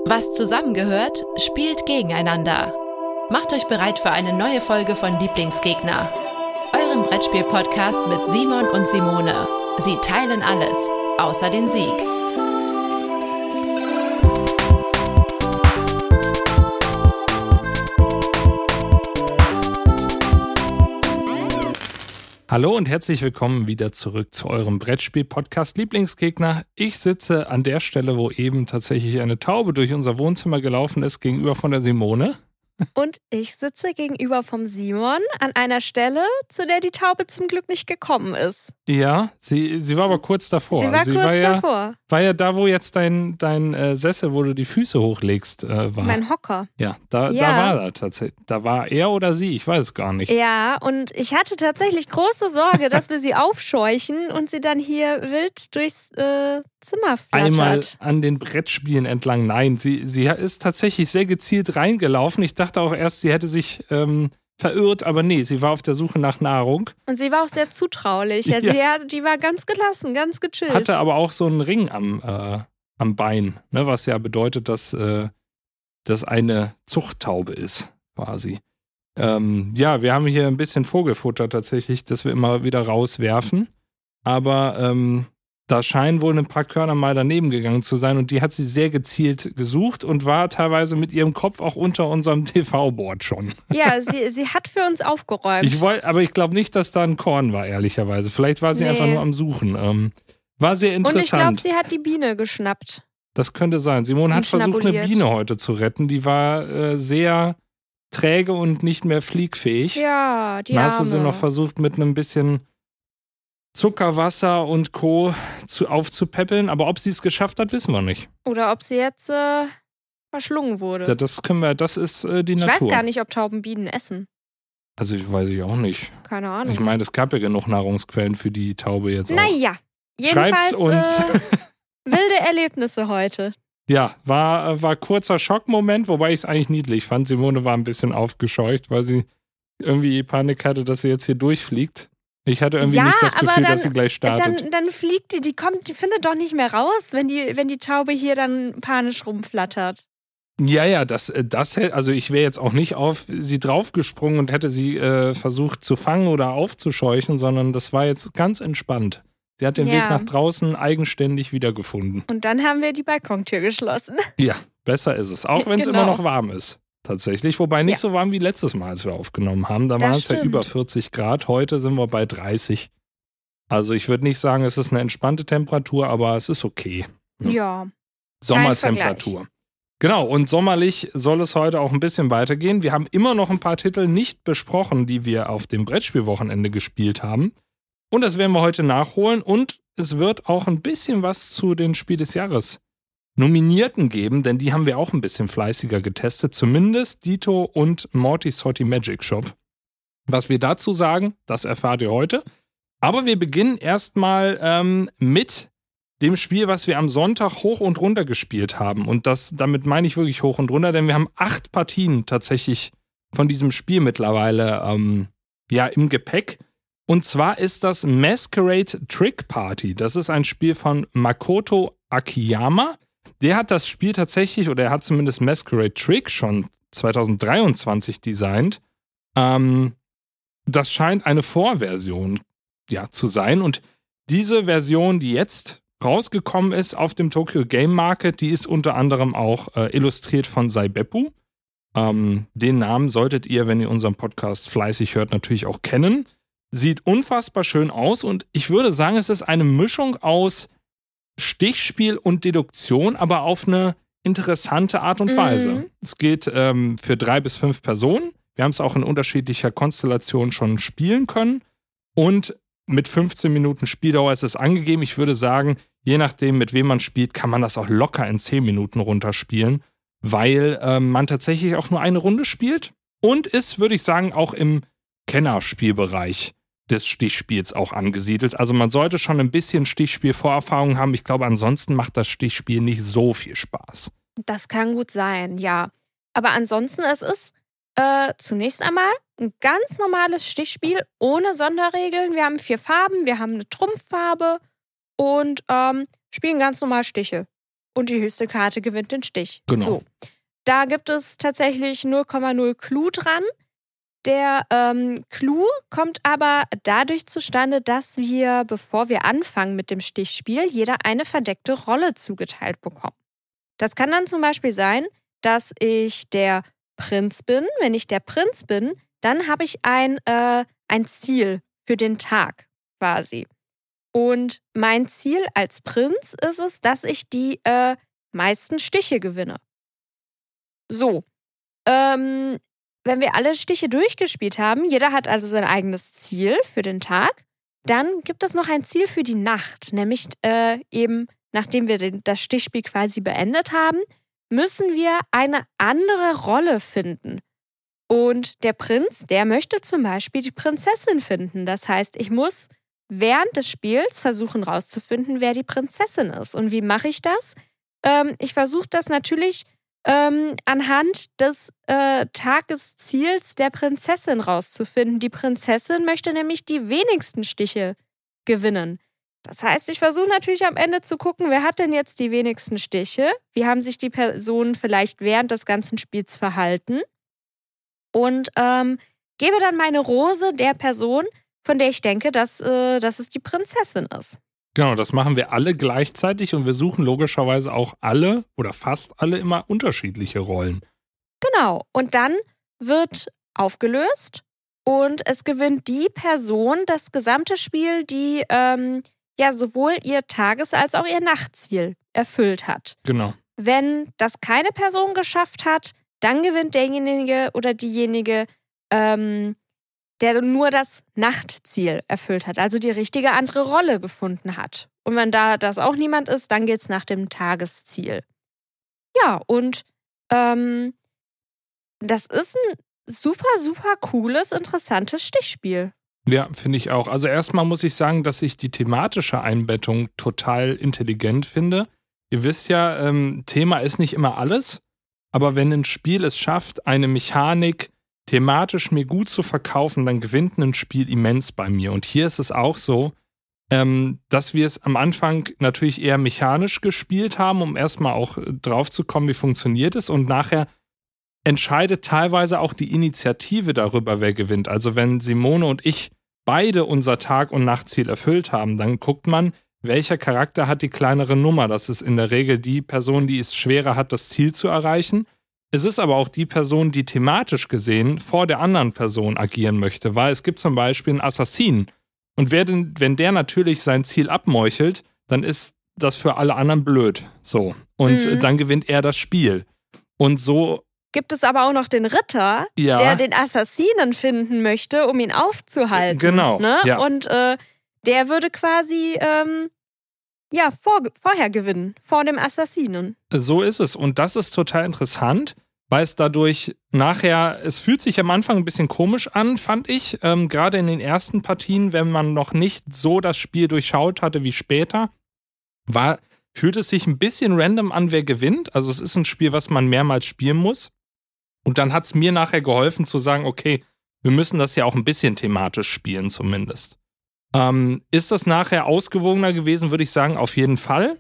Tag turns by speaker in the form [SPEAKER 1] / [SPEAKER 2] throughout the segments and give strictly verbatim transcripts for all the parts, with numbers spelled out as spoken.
[SPEAKER 1] Was zusammengehört, spielt gegeneinander. Macht euch bereit für eine neue Folge von Lieblingsgegner, eurem Brettspiel-Podcast mit Simon und Simone. Sie teilen alles, außer den Sieg.
[SPEAKER 2] Hallo und herzlich willkommen wieder zurück zu eurem Brettspiel-Podcast Lieblingsgegner. Ich sitze an der Stelle, wo eben tatsächlich eine Taube durch unser Wohnzimmer gelaufen ist, gegenüber von der Simone.
[SPEAKER 3] Und ich sitze gegenüber vom Simon an einer Stelle, zu der die Taube zum Glück nicht gekommen ist.
[SPEAKER 2] Ja, sie, sie war aber kurz davor.
[SPEAKER 3] Sie war
[SPEAKER 2] sie
[SPEAKER 3] kurz
[SPEAKER 2] war ja,
[SPEAKER 3] davor.
[SPEAKER 2] War ja da, wo jetzt dein, dein äh, Sessel, wo du die Füße hochlegst, äh, war.
[SPEAKER 3] Mein Hocker.
[SPEAKER 2] Ja, da,
[SPEAKER 3] Ja.
[SPEAKER 2] da war er tatsächlich. Da war er oder sie, ich weiß es gar nicht.
[SPEAKER 3] Ja, und ich hatte tatsächlich große Sorge, dass wir sie aufscheuchen und sie dann hier wild durchs äh, Zimmer flattert.
[SPEAKER 2] Einmal an den Brettspielen entlang. Nein, sie, sie ist tatsächlich sehr gezielt reingelaufen. Ich dachte auch erst, sie hätte sich ähm, verirrt, aber nee, sie war auf der Suche nach Nahrung.
[SPEAKER 3] Und sie war auch sehr zutraulich. Also
[SPEAKER 2] Ja.
[SPEAKER 3] die, die war ganz gelassen, ganz gechillt.
[SPEAKER 2] Hatte aber auch so einen Ring am, äh, am Bein, ne, was ja bedeutet, dass äh, das eine Zuchttaube ist, quasi. Ähm, ja, wir haben hier ein bisschen Vogelfutter tatsächlich, das wir immer wieder rauswerfen. Aber ähm, da scheinen wohl ein paar Körner mal daneben gegangen zu sein und die hat sie sehr gezielt gesucht und war teilweise mit ihrem Kopf auch unter unserem T V-Board schon.
[SPEAKER 3] Ja, sie, sie hat für uns aufgeräumt.
[SPEAKER 2] Ich wollt, aber ich glaube nicht, dass da ein Korn war, ehrlicherweise. Vielleicht war sie
[SPEAKER 3] Nee.
[SPEAKER 2] einfach nur am Suchen. Ähm, war sehr
[SPEAKER 3] und ich glaube,
[SPEAKER 2] interessant.
[SPEAKER 3] sie hat die Biene geschnappt.
[SPEAKER 2] Das könnte sein. Simone hat
[SPEAKER 3] Und
[SPEAKER 2] versucht, eine
[SPEAKER 3] schnabuliert.
[SPEAKER 2] Biene heute zu retten. Die war äh, sehr träge und nicht mehr fliegfähig.
[SPEAKER 3] Ja, die
[SPEAKER 2] Dann hast du
[SPEAKER 3] Arme.
[SPEAKER 2] sie noch versucht, mit einem bisschen Zuckerwasser und Co. Zu, aufzupäppeln. Aber ob sie es geschafft hat, wissen wir nicht.
[SPEAKER 3] Oder ob sie jetzt äh, verschlungen wurde.
[SPEAKER 2] Da- Das können wir, das ist äh, die
[SPEAKER 3] ich
[SPEAKER 2] Natur.
[SPEAKER 3] weiß gar nicht, ob Tauben Bienen essen.
[SPEAKER 2] Also ich weiß ich auch nicht.
[SPEAKER 3] Keine Ahnung.
[SPEAKER 2] Ich meine, es gab ja genug Nahrungsquellen für die Taube jetzt auch.
[SPEAKER 3] naja, jedenfalls
[SPEAKER 2] Schreibt's uns.
[SPEAKER 3] Äh, wilde Erlebnisse heute.
[SPEAKER 2] Ja, war, war kurzer Schockmoment, wobei ich es eigentlich niedlich fand. Simone war ein bisschen aufgescheucht, weil sie irgendwie Panik hatte, dass sie jetzt hier durchfliegt. Ich hatte irgendwie
[SPEAKER 3] Ja,
[SPEAKER 2] nicht das
[SPEAKER 3] aber
[SPEAKER 2] Gefühl,
[SPEAKER 3] dann-
[SPEAKER 2] dass sie gleich startet.
[SPEAKER 3] Dann, dann fliegt die, die kommt, die findet doch nicht mehr raus, wenn die, wenn die Taube hier dann panisch rumflattert.
[SPEAKER 2] Ja, ja, das, äh, das hätte, also ich wäre jetzt auch nicht auf sie draufgesprungen und hätte sie äh, versucht zu fangen oder aufzuscheuchen, sondern das war jetzt ganz entspannt. Sie hat den
[SPEAKER 3] Ja.
[SPEAKER 2] Weg nach draußen eigenständig wiedergefunden.
[SPEAKER 3] Und dann haben wir die Balkontür geschlossen.
[SPEAKER 2] Ja, besser ist es. Auch wenn es
[SPEAKER 3] Genau.
[SPEAKER 2] immer noch warm ist. Tatsächlich. Wobei nicht
[SPEAKER 3] Ja.
[SPEAKER 2] so warm wie letztes Mal, als wir aufgenommen haben. Da
[SPEAKER 3] Das
[SPEAKER 2] waren es ja
[SPEAKER 3] stimmt.
[SPEAKER 2] über vierzig Grad. Heute sind wir bei dreißig. Also ich würde nicht sagen, es ist eine entspannte Temperatur, aber es ist okay. Ja.
[SPEAKER 3] Ja.
[SPEAKER 2] Sommertemperatur. Genau, und sommerlich soll es heute auch ein bisschen weitergehen. Wir haben immer noch ein paar Titel nicht besprochen, die wir auf dem Brettspielwochenende gespielt haben. Und das werden wir heute nachholen. Und es wird auch ein bisschen was zu den Spiel des Jahres Nominierten geben, denn die haben wir auch ein bisschen fleißiger getestet. Zumindest Dito und Morty's Salty Magic Shop. Was wir dazu sagen, das erfahrt ihr heute. Aber wir beginnen erstmal ähm, mit dem Spiel, was wir am Sonntag hoch und runter gespielt haben. Und das, damit meine ich wirklich hoch und runter, denn wir haben acht Partien tatsächlich von diesem Spiel mittlerweile ähm, ja, im Gepäck. Und zwar ist das Masquerade Trick Party. Das ist ein Spiel von Makoto Akiyama. Der hat das Spiel tatsächlich, oder er hat zumindest Masquerade Trick schon zwanzig dreiundzwanzig designt. Ähm, das scheint eine Vorversion ja, zu sein. Und diese Version, die jetzt rausgekommen ist auf dem Tokyo Game Market, die ist unter anderem auch äh, illustriert von Saibeppu. Ähm, den Namen solltet ihr, wenn ihr unseren Podcast fleißig hört, natürlich auch kennen. Sieht unfassbar schön aus und ich würde sagen, es ist eine Mischung aus Stichspiel und Deduktion, aber auf eine interessante Art und Weise.
[SPEAKER 3] Mhm.
[SPEAKER 2] Es geht ähm, für drei bis fünf Personen. Wir haben es auch in unterschiedlicher Konstellation schon spielen können und mit fünfzehn Minuten Spieldauer ist es angegeben. Ich würde sagen, je nachdem, mit wem man spielt, kann man das auch locker in zehn Minuten runterspielen, weil ähm, man tatsächlich auch nur eine Runde spielt und ist, würde ich sagen, auch im Kennerspielbereich des Stichspiels auch angesiedelt. Also man sollte schon ein bisschen Stichspiel-Vorerfahrung haben. Ich glaube, ansonsten macht das Stichspiel nicht so viel Spaß.
[SPEAKER 3] Das kann gut sein, ja. Aber ansonsten, es ist äh, zunächst einmal ein ganz normales Stichspiel ohne Sonderregeln. Wir haben vier Farben, wir haben eine Trumpffarbe und ähm, spielen ganz normal Stiche. und die höchste Karte gewinnt den Stich.
[SPEAKER 2] Genau.
[SPEAKER 3] So. Da gibt es tatsächlich null Komma null Clou dran. Der ähm, Clou kommt aber dadurch zustande, dass wir, bevor wir anfangen mit dem Stichspiel, jeder eine verdeckte Rolle zugeteilt bekommen. Das kann dann zum Beispiel sein, dass ich der Prinz bin. Wenn ich der Prinz bin, dann habe ich ein, äh, ein Ziel für den Tag quasi. Und mein Ziel als Prinz ist es, dass ich die äh, meisten Stiche gewinne. So, ähm, wenn wir alle Stiche durchgespielt haben, jeder hat also sein eigenes Ziel für den Tag, dann gibt es noch ein Ziel für die Nacht, nämlich äh, eben, nachdem wir den, das Stichspiel quasi beendet haben, müssen wir eine andere Rolle finden. Und der Prinz, der möchte zum Beispiel die Prinzessin finden. Das heißt, ich muss während des Spiels versuchen rauszufinden, wer die Prinzessin ist. Und wie mache ich das? Ähm, ich versuche das natürlich ähm, anhand des äh, Tagesziels der Prinzessin rauszufinden. Die Prinzessin möchte nämlich die wenigsten Stiche gewinnen. Das heißt, ich versuche natürlich am Ende zu gucken, wer hat denn jetzt die wenigsten Stiche? Wie haben sich die Personen vielleicht während des ganzen Spiels verhalten? Und ähm, gebe dann meine Rose der Person, von der ich denke, dass, äh, dass es die Prinzessin ist.
[SPEAKER 2] Genau, das machen wir alle gleichzeitig und wir suchen logischerweise auch alle oder fast alle immer unterschiedliche Rollen.
[SPEAKER 3] Genau, und dann wird aufgelöst und es gewinnt die Person das gesamte Spiel, die ähm, ja sowohl ihr Tages- als auch ihr Nachtziel erfüllt hat.
[SPEAKER 2] Genau.
[SPEAKER 3] Wenn das keine Person geschafft hat, dann gewinnt derjenige oder diejenige, ähm, der nur das Nachtziel erfüllt hat, also die richtige andere Rolle gefunden hat. Und wenn da das auch niemand ist, dann geht's nach dem Tagesziel. Ja, und ähm, das ist ein super, super cooles, interessantes Stichspiel.
[SPEAKER 2] Ja, finde ich auch. Also erstmal muss ich sagen, dass ich die thematische Einbettung total intelligent finde. Ihr wisst ja, ähm, Thema ist nicht immer alles, aber wenn ein Spiel es schafft, eine Mechanik thematisch mir gut zu verkaufen, dann gewinnt ein Spiel immens bei mir. Und hier ist es auch so, ähm, dass wir es am Anfang natürlich eher mechanisch gespielt haben, um erstmal auch drauf zu kommen, wie funktioniert es. Und nachher entscheidet teilweise auch die Initiative darüber, wer gewinnt. Also wenn Simone und ich beide unser Tag- und Nachtziel erfüllt haben, dann guckt man, welcher Charakter hat die kleinere Nummer. Das ist in der Regel die Person, die es schwerer hat, das Ziel zu erreichen. Es ist aber auch die Person, die thematisch gesehen vor der anderen Person agieren möchte, weil es gibt zum Beispiel einen Assassinen. Und wer denn, wenn der natürlich sein Ziel abmeuchelt, dann ist das für alle anderen blöd. So. Und mhm. dann gewinnt er das Spiel. Und so
[SPEAKER 3] gibt es aber auch noch den Ritter, ja. der den Assassinen finden möchte, um ihn aufzuhalten.
[SPEAKER 2] Genau.
[SPEAKER 3] Ne?
[SPEAKER 2] Ja.
[SPEAKER 3] Und äh, der würde quasi ähm, ja, vor, vorher gewinnen, vor dem Assassinen.
[SPEAKER 2] So ist es. Und das ist total interessant, weil es dadurch nachher, es fühlt sich am Anfang ein bisschen komisch an, fand ich. Ähm, gerade in den ersten Partien, wenn man noch nicht so das Spiel durchschaut hatte wie später, war, fühlt es sich ein bisschen random an, wer gewinnt. Also es ist ein Spiel, was man mehrmals spielen muss. Und dann hat es mir nachher geholfen zu sagen, okay, wir müssen das ja auch ein bisschen thematisch spielen zumindest. Ähm, ist das nachher ausgewogener gewesen, würde ich sagen, auf jeden Fall.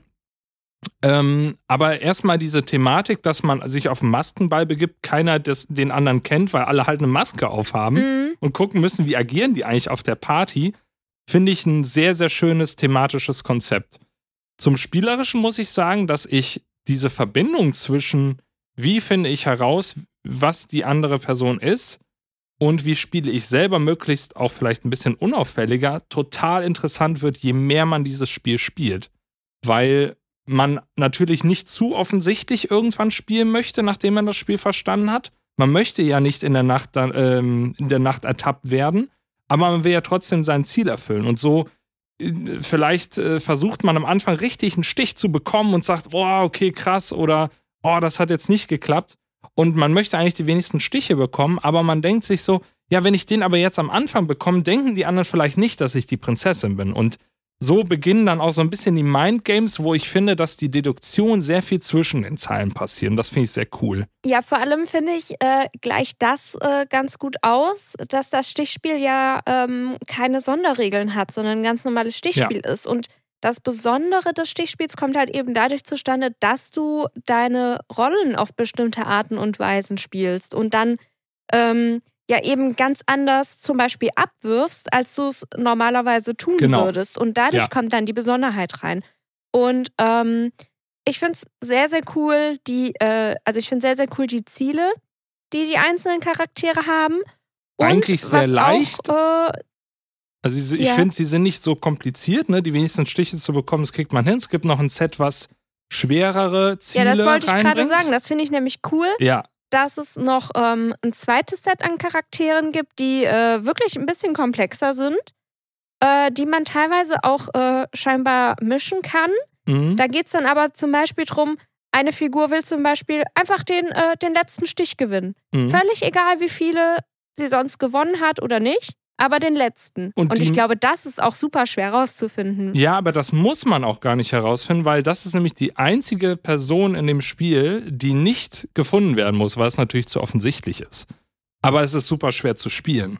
[SPEAKER 2] Ähm, aber erstmal diese Thematik, dass man sich auf einen Maskenball begibt, keiner des, den anderen kennt, weil alle halt eine Maske aufhaben mhm. und gucken müssen, wie agieren die eigentlich auf der Party, finde ich ein sehr, sehr schönes thematisches Konzept. Zum Spielerischen muss ich sagen, dass ich diese Verbindung zwischen, wie finde ich heraus, was die andere Person ist und wie spiele ich selber möglichst auch vielleicht ein bisschen unauffälliger, total interessant wird, je mehr man dieses Spiel spielt. Weil man natürlich nicht zu offensichtlich irgendwann spielen möchte, nachdem man das Spiel verstanden hat. Man möchte ja nicht in der Nacht, ähm, in der Nacht ertappt werden, aber man will ja trotzdem sein Ziel erfüllen. Und so äh, vielleicht äh, versucht man am Anfang richtig einen Stich zu bekommen und sagt, boah, okay, krass, oder oh, das hat jetzt nicht geklappt. Und man möchte eigentlich die wenigsten Stiche bekommen, aber man denkt sich so, ja, wenn ich den aber jetzt am Anfang bekomme, denken die anderen vielleicht nicht, dass ich die Prinzessin bin. Und so beginnen dann auch so ein bisschen die Mindgames, wo ich finde, dass die Deduktion sehr viel zwischen den Zeilen passieren. Das finde ich sehr cool.
[SPEAKER 3] Ja, vor allem finde ich äh, gleich das äh, ganz gut aus, dass das Stichspiel ja ähm, keine Sonderregeln hat, sondern ein ganz normales Stichspiel ja. ist. Und das Besondere des Stichspiels kommt halt eben dadurch zustande, dass du deine Rollen auf bestimmte Arten und Weisen spielst und dann ähm, ja eben ganz anders zum Beispiel abwirfst, als du es normalerweise tun
[SPEAKER 2] genau.
[SPEAKER 3] würdest. Und dadurch ja. kommt dann die Besonderheit rein. Und ähm, ich finde es sehr, sehr cool, die, äh, also ich finde sehr, sehr cool die Ziele, die die einzelnen Charaktere haben. Und
[SPEAKER 2] eigentlich sehr leicht.
[SPEAKER 3] Auch, äh,
[SPEAKER 2] also ich
[SPEAKER 3] ja.
[SPEAKER 2] finde, sie sind nicht so kompliziert, ne? Die wenigsten Stiche zu bekommen, das kriegt man hin. Es gibt noch ein Set, was schwerere Ziele reinbringt.
[SPEAKER 3] Ja, das wollte ich gerade sagen. Das finde ich nämlich cool.
[SPEAKER 2] Ja.
[SPEAKER 3] Dass es noch ähm, ein zweites Set an Charakteren gibt, die äh, wirklich ein bisschen komplexer sind, äh, die man teilweise auch äh, scheinbar mischen kann.
[SPEAKER 2] Mhm.
[SPEAKER 3] Da geht es dann aber zum Beispiel drum, eine Figur will zum Beispiel einfach den, äh, den letzten Stich gewinnen. Mhm. Völlig egal, wie viele sie sonst gewonnen hat oder nicht, aber den letzten. Und, Und ich glaube, das ist auch super schwer rauszufinden.
[SPEAKER 2] Ja, aber das muss man auch gar nicht herausfinden, weil das ist nämlich die einzige Person in dem Spiel, die nicht gefunden werden muss, weil es natürlich zu offensichtlich ist. Aber es ist super schwer zu spielen.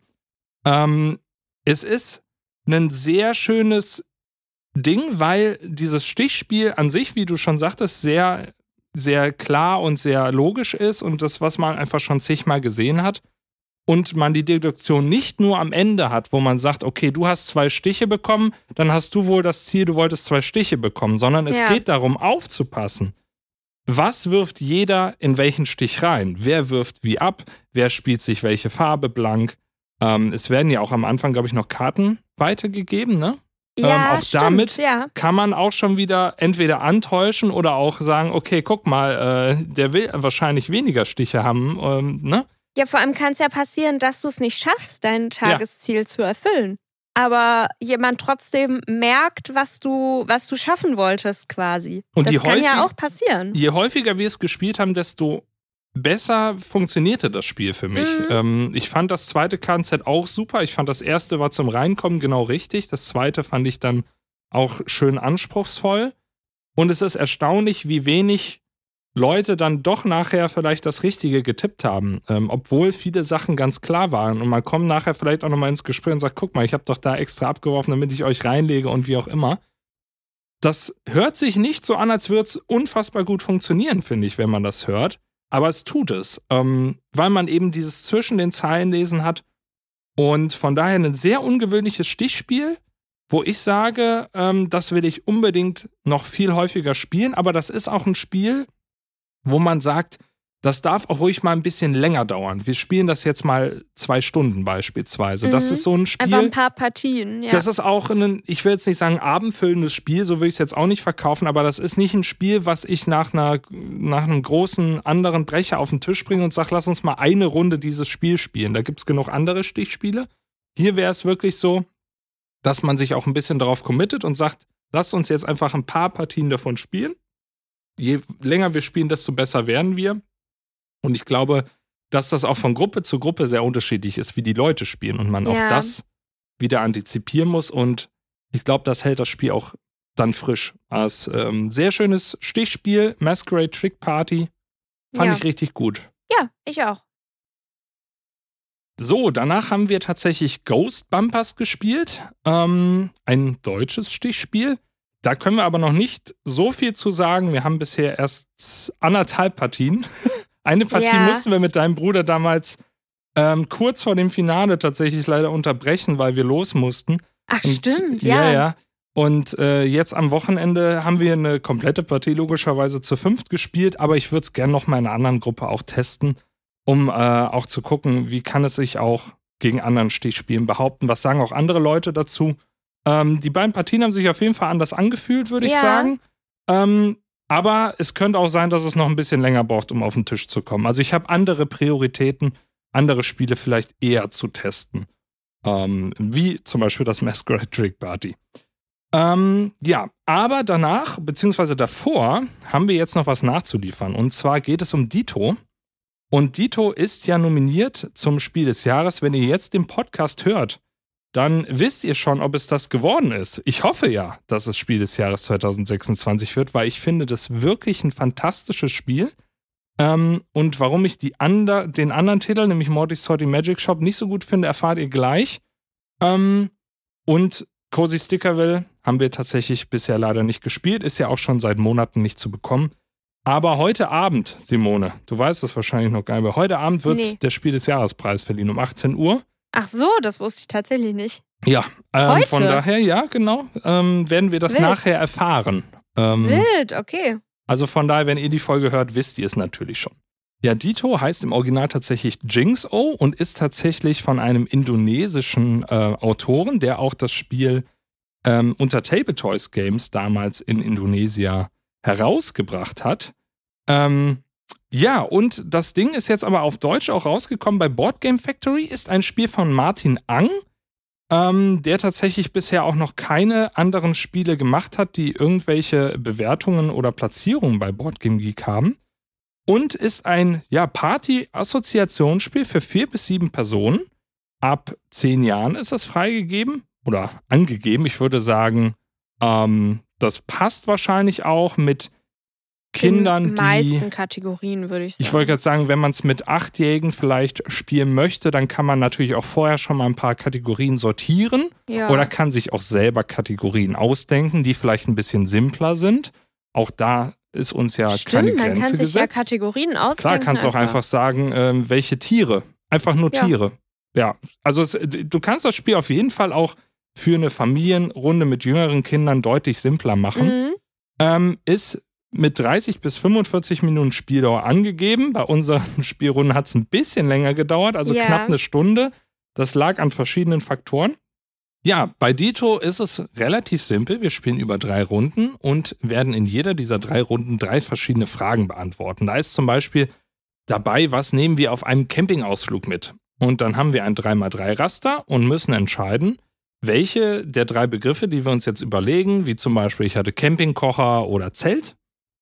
[SPEAKER 2] Ähm, es ist ein sehr schönes Ding, weil dieses Stichspiel an sich, wie du schon sagtest, sehr, sehr klar und sehr logisch ist und das, was man einfach schon zigmal gesehen hat. Und man die Deduktion nicht nur am Ende hat, wo man sagt, okay, du hast zwei Stiche bekommen, dann hast du wohl das Ziel, du wolltest zwei Stiche bekommen, sondern es ja. geht darum, aufzupassen. Was wirft jeder in welchen Stich rein? Wer wirft wie ab? Wer spielt sich welche Farbe blank? Ähm, es werden ja auch am Anfang, glaube ich, noch Karten weitergegeben, ne?
[SPEAKER 3] Ja,
[SPEAKER 2] ähm, auch
[SPEAKER 3] stimmt,
[SPEAKER 2] damit
[SPEAKER 3] ja.
[SPEAKER 2] kann man auch schon wieder entweder antäuschen oder auch sagen, okay, guck mal, äh, der will wahrscheinlich weniger Stiche haben, ähm, ne?
[SPEAKER 3] Ja, vor allem kann es ja passieren, dass du es nicht schaffst, dein Tagesziel ja. zu erfüllen. Aber jemand trotzdem merkt, was du, was du schaffen wolltest quasi.
[SPEAKER 2] Und
[SPEAKER 3] das
[SPEAKER 2] je
[SPEAKER 3] kann
[SPEAKER 2] häufig,
[SPEAKER 3] ja auch passieren.
[SPEAKER 2] Je häufiger wir es gespielt haben, desto besser funktionierte das Spiel für mich.
[SPEAKER 3] Mhm.
[SPEAKER 2] Ähm, ich fand das zweite Kartenset auch super. Ich fand das erste war zum Reinkommen genau richtig. Das zweite fand ich dann auch schön anspruchsvoll. Und es ist erstaunlich, wie wenig Leute dann doch nachher vielleicht das Richtige getippt haben, ähm, obwohl viele Sachen ganz klar waren. Und man kommt nachher vielleicht auch nochmal ins Gespräch und sagt, guck mal, ich habe doch da extra abgeworfen, damit ich euch reinlege und wie auch immer. Das hört sich nicht so an, als würde es unfassbar gut funktionieren, finde ich, wenn man das hört. Aber es tut es, ähm, weil man eben dieses zwischen den Zeilen lesen hat. Und von daher ein sehr ungewöhnliches Stichspiel, wo ich sage, ähm, das will ich unbedingt noch viel häufiger spielen. Aber das ist auch ein Spiel, wo man sagt, das darf auch ruhig mal ein bisschen länger dauern. Wir spielen das jetzt mal zwei Stunden beispielsweise. Mhm. Das ist so ein Spiel.
[SPEAKER 3] Einfach ein paar Partien, ja.
[SPEAKER 2] Das ist auch ein, ich will jetzt nicht sagen abendfüllendes Spiel, so will ich es jetzt auch nicht verkaufen, aber das ist nicht ein Spiel, was ich nach einer, nach einem großen anderen Brecher auf den Tisch bringe und sage, lass uns mal eine Runde dieses Spiel spielen. Da gibt es genug andere Stichspiele. Hier wäre es wirklich so, dass man sich auch ein bisschen darauf committet und sagt, lasst uns jetzt einfach ein paar Partien davon spielen. Je länger wir spielen, desto besser werden wir. Und ich glaube, dass das auch von Gruppe zu Gruppe sehr unterschiedlich ist, wie die Leute spielen und man ja. auch das wieder antizipieren muss. Und ich glaube, das hält das Spiel auch dann frisch. Als ähm, sehr schönes Stichspiel, Masquerade Trick Party, fand ja. ich richtig gut.
[SPEAKER 3] Ja, ich auch.
[SPEAKER 2] So, danach haben wir tatsächlich Ghost Bumpers gespielt. Ähm, ein deutsches Stichspiel. Da können wir aber noch nicht so viel zu sagen. Wir haben bisher erst anderthalb Partien. Eine Partie ja. mussten wir mit deinem Bruder damals ähm, kurz vor dem Finale tatsächlich leider unterbrechen, weil wir los mussten.
[SPEAKER 3] Ach,
[SPEAKER 2] Und,
[SPEAKER 3] stimmt,
[SPEAKER 2] ja. Ja,
[SPEAKER 3] ja.
[SPEAKER 2] Und äh, jetzt am Wochenende haben wir eine komplette Partie logischerweise zu fünft gespielt, aber ich würde es gerne noch mal in einer anderen Gruppe auch testen, um äh, auch zu gucken, wie kann es sich auch gegen anderen Stichspielen behaupten. Was sagen auch andere Leute dazu? Ähm, die beiden Partien haben sich auf jeden Fall anders angefühlt, würde ich
[SPEAKER 3] ja.
[SPEAKER 2] sagen. Ähm, aber es könnte auch sein, dass es noch ein bisschen länger braucht, um auf den Tisch zu kommen. Also ich habe andere Prioritäten, andere Spiele vielleicht eher zu testen. Ähm, wie zum Beispiel das Masquerade Trick Party. Ähm, ja, aber danach, beziehungsweise davor, haben wir jetzt noch was nachzuliefern. Und zwar geht es um Dito. Und Dito ist ja nominiert zum Spiel des Jahres. Wenn ihr jetzt den Podcast hört, dann wisst ihr schon, ob es das geworden ist. Ich hoffe ja, dass es Spiel des Jahres zwanzig sechsundzwanzig wird, weil ich finde das wirklich ein fantastisches Spiel. Ähm, und warum ich die ander, den anderen Titel, nämlich Morty's Salty Magic Shop, nicht so gut finde, erfahrt ihr gleich. Ähm, und Cozy Stickerville haben wir tatsächlich bisher leider nicht gespielt, ist ja auch schon seit Monaten nicht zu bekommen. Aber heute Abend, Simone, du weißt es wahrscheinlich noch gar nicht, aber heute Abend wird nee. der Spiel des Jahrespreis verliehen um achtzehn Uhr.
[SPEAKER 3] Ach so, das wusste ich tatsächlich nicht.
[SPEAKER 2] Ja, ähm, von daher, ja, genau, ähm, werden wir das Wild. nachher erfahren. Ähm,
[SPEAKER 3] Wild, okay.
[SPEAKER 2] Also von daher, wenn ihr die Folge hört, wisst ihr es natürlich schon. Ja, Dito heißt im Original tatsächlich Jingso und ist tatsächlich von einem indonesischen äh, Autoren, der auch das Spiel ähm, unter Table Toys Games damals in Indonesien herausgebracht hat. Ähm, ja, und das Ding ist jetzt aber auf Deutsch auch rausgekommen bei Board Game Factory, ist ein Spiel von Martin Ang, ähm, der tatsächlich bisher auch noch keine anderen Spiele gemacht hat, die irgendwelche Bewertungen oder Platzierungen bei Board Game Geek haben. Und ist ein ja, Party-Assoziationsspiel für vier bis sieben Personen. Ab zehn Jahren ist es freigegeben oder angegeben. Ich würde sagen, ähm, das passt wahrscheinlich auch mit Kindern,
[SPEAKER 3] die... In meisten Kategorien, würde ich sagen.
[SPEAKER 2] Ich wollte gerade sagen, wenn man es mit Achtjährigen vielleicht spielen möchte, dann kann man natürlich auch vorher schon mal ein paar Kategorien sortieren. Ja. Oder kann sich auch selber Kategorien ausdenken, die vielleicht ein bisschen simpler sind. Auch da ist uns ja
[SPEAKER 3] Stimmt,
[SPEAKER 2] keine Grenze gesetzt.
[SPEAKER 3] Man kann sich
[SPEAKER 2] gesetzt.
[SPEAKER 3] ja Kategorien ausdenken.
[SPEAKER 2] Klar, kannst du auch einfach sagen, ähm, welche Tiere. Einfach nur
[SPEAKER 3] ja.
[SPEAKER 2] Tiere. Ja, also es, du kannst das Spiel auf jeden Fall auch für eine Familienrunde mit jüngeren Kindern deutlich simpler machen.
[SPEAKER 3] Mhm.
[SPEAKER 2] Ähm, ist mit dreißig bis fünfundvierzig Minuten Spieldauer angegeben. Bei unseren Spielrunden hat es ein bisschen länger gedauert, also
[SPEAKER 3] ja.
[SPEAKER 2] knapp eine Stunde. Das lag an verschiedenen Faktoren. Ja, bei Dito ist es relativ simpel. Wir spielen über drei Runden und werden in jeder dieser drei Runden drei verschiedene Fragen beantworten. Da ist zum Beispiel dabei, was nehmen wir auf einem Campingausflug mit? Und dann haben wir ein drei mal drei Raster und müssen entscheiden, welche der drei Begriffe, die wir uns jetzt überlegen, wie zum Beispiel ich hatte Campingkocher oder Zelt,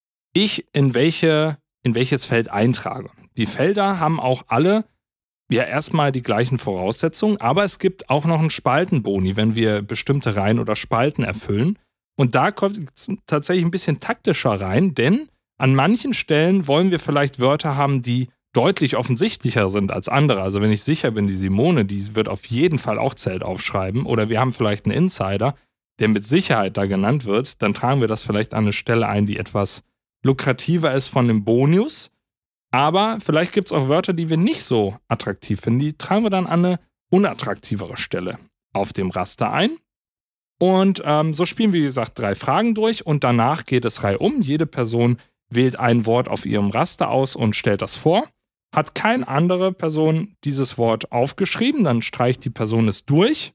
[SPEAKER 2] ich in welche, in welches Feld eintrage. Die Felder haben auch alle ja erstmal die gleichen Voraussetzungen, aber es gibt auch noch einen Spaltenboni, wenn wir bestimmte Reihen oder Spalten erfüllen. Und da kommt es tatsächlich ein bisschen taktischer rein, denn an manchen Stellen wollen wir vielleicht Wörter haben, die deutlich offensichtlicher sind als andere. Also wenn ich sicher bin, die Simone, die wird auf jeden Fall auch Zelt aufschreiben, oder wir haben vielleicht einen Insider, der mit Sicherheit da genannt wird, dann tragen wir das vielleicht an eine Stelle ein, die etwas lukrativer ist von dem Bonus. Aber vielleicht gibt es auch Wörter, die wir nicht so attraktiv finden. Die tragen wir dann an eine unattraktivere Stelle auf dem Raster ein. Und ähm, so spielen wir, wie gesagt, drei Fragen durch und danach geht es reihum. Jede Person wählt ein Wort auf ihrem Raster aus und stellt das vor. Hat keine andere Person dieses Wort aufgeschrieben, dann streicht die Person es durch.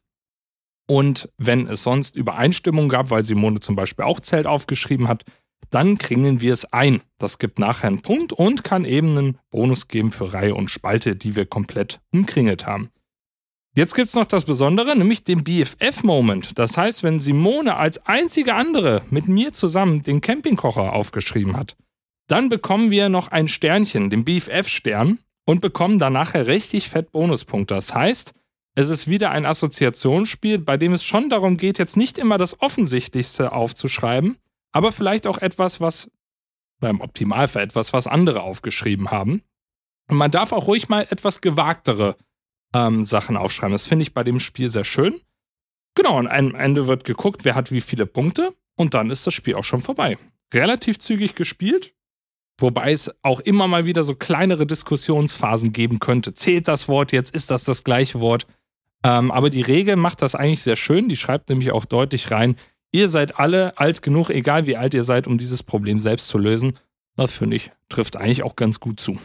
[SPEAKER 2] Und wenn es sonst Übereinstimmung gab, weil Simone zum Beispiel auch Zelt aufgeschrieben hat, dann kringeln wir es ein. Das gibt nachher einen Punkt und kann eben einen Bonus geben für Reihe und Spalte, die wir komplett umkringelt haben. Jetzt gibt es noch das Besondere, nämlich den B F F-Moment. Das heißt, wenn Simone als einzige andere mit mir zusammen den Campingkocher aufgeschrieben hat, dann bekommen wir noch ein Sternchen, den B F F-Stern, und bekommen dann nachher richtig fett Bonuspunkte. Das heißt, es ist wieder ein Assoziationsspiel, bei dem es schon darum geht, jetzt nicht immer das Offensichtlichste aufzuschreiben, aber vielleicht auch etwas, was, beim Optimalfall etwas, was andere aufgeschrieben haben. Und man darf auch ruhig mal etwas gewagtere ähm, Sachen aufschreiben. Das finde ich bei dem Spiel sehr schön. Genau, und am Ende wird geguckt, wer hat wie viele Punkte und dann ist das Spiel auch schon vorbei. Relativ zügig gespielt, wobei es auch immer mal wieder so kleinere Diskussionsphasen geben könnte. Zählt das Wort jetzt? Ist das das gleiche Wort? Ähm, aber die Regel macht das eigentlich sehr schön. Die schreibt nämlich auch deutlich rein, ihr seid alle alt genug, egal wie alt ihr seid, um dieses Problem selbst zu lösen. Das finde ich, trifft eigentlich auch ganz gut zu.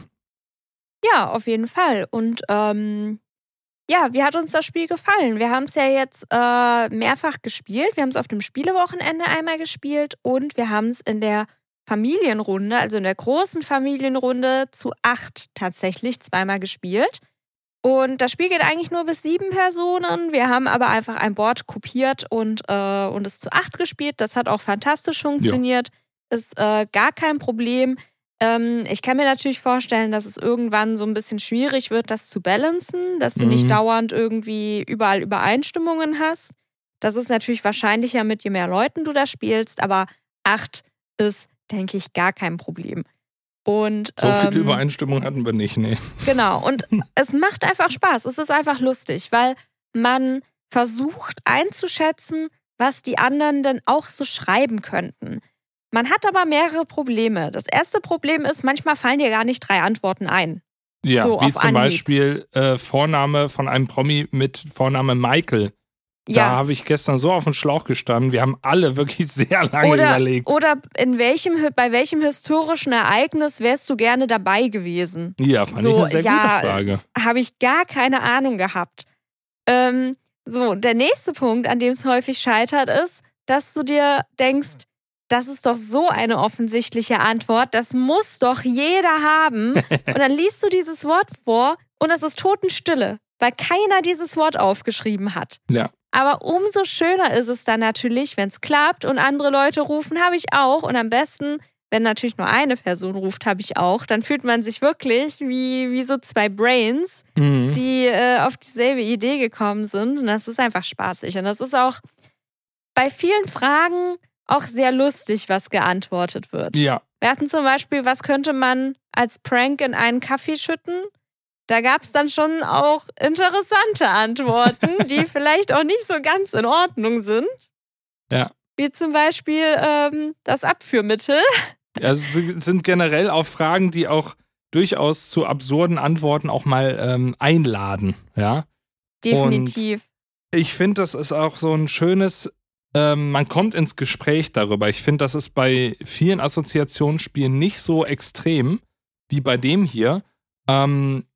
[SPEAKER 3] Ja, auf jeden Fall. Und ähm, ja, wie hat uns das Spiel gefallen? Wir haben es ja jetzt äh, mehrfach gespielt. Wir haben es auf dem Spielewochenende einmal gespielt und wir haben es in der Familienrunde, also in der großen Familienrunde zu acht tatsächlich zweimal gespielt. Und das Spiel geht eigentlich nur bis sieben Personen. Wir haben aber einfach ein Board kopiert und, äh, und es zu acht gespielt. Das hat auch fantastisch funktioniert. Ja. Ist äh, gar kein Problem. Ähm, ich kann mir natürlich vorstellen, dass es irgendwann so ein bisschen schwierig wird, das zu balancen, dass du mhm. nicht dauernd irgendwie überall Übereinstimmungen hast. Das ist natürlich wahrscheinlicher, mit je mehr Leuten du das spielst, aber acht ist, denke ich, gar kein Problem. Und,
[SPEAKER 2] so
[SPEAKER 3] ähm,
[SPEAKER 2] viel Übereinstimmung hatten wir nicht, nee.
[SPEAKER 3] Genau, und es macht einfach Spaß. Es ist einfach lustig, weil man versucht einzuschätzen, was die anderen denn auch so schreiben könnten. Man hat aber mehrere Probleme. Das erste Problem ist, manchmal fallen dir gar nicht drei Antworten ein.
[SPEAKER 2] Ja,
[SPEAKER 3] so
[SPEAKER 2] wie
[SPEAKER 3] auf
[SPEAKER 2] zum
[SPEAKER 3] Anhieb.
[SPEAKER 2] Beispiel äh, Vorname von einem Promi mit Vorname Michael. Da
[SPEAKER 3] Ja.
[SPEAKER 2] habe ich gestern so auf den Schlauch gestanden. Wir haben alle wirklich sehr lange
[SPEAKER 3] Oder,
[SPEAKER 2] überlegt.
[SPEAKER 3] oder in welchem, bei welchem historischen Ereignis wärst du gerne dabei gewesen?
[SPEAKER 2] Ja, fand
[SPEAKER 3] so,
[SPEAKER 2] ich eine sehr
[SPEAKER 3] ja,
[SPEAKER 2] gute Frage.
[SPEAKER 3] Habe ich gar keine Ahnung gehabt. Ähm, so, der nächste Punkt, an dem es häufig scheitert, ist, dass du dir denkst, das ist doch so eine offensichtliche Antwort, das muss doch jeder haben. Und dann liest du dieses Wort vor und es ist Totenstille, weil keiner dieses Wort aufgeschrieben hat.
[SPEAKER 2] Ja.
[SPEAKER 3] Aber umso schöner ist es dann natürlich, wenn es klappt und andere Leute rufen, habe ich auch. Und am besten, wenn natürlich nur eine Person ruft, habe ich auch. Dann fühlt man sich wirklich wie, wie so zwei Brains,
[SPEAKER 2] Mhm.
[SPEAKER 3] die äh, auf dieselbe Idee gekommen sind. Und das ist einfach spaßig. Und das ist auch bei vielen Fragen auch sehr lustig, was geantwortet wird.
[SPEAKER 2] Ja.
[SPEAKER 3] Wir hatten zum Beispiel, was könnte man als Prank in einen Kaffee schütten? Da gab es dann schon auch interessante Antworten, die vielleicht auch nicht so ganz in Ordnung sind.
[SPEAKER 2] Ja.
[SPEAKER 3] Wie zum Beispiel ähm, das Abführmittel.
[SPEAKER 2] Also es sind generell auch Fragen, die auch durchaus zu absurden Antworten auch mal ähm, einladen. Ja.
[SPEAKER 3] Definitiv.
[SPEAKER 2] Und ich finde, das ist auch so ein schönes, ähm, man kommt ins Gespräch darüber. Ich finde, das ist bei vielen Assoziationsspielen nicht so extrem wie bei dem hier. Ähm,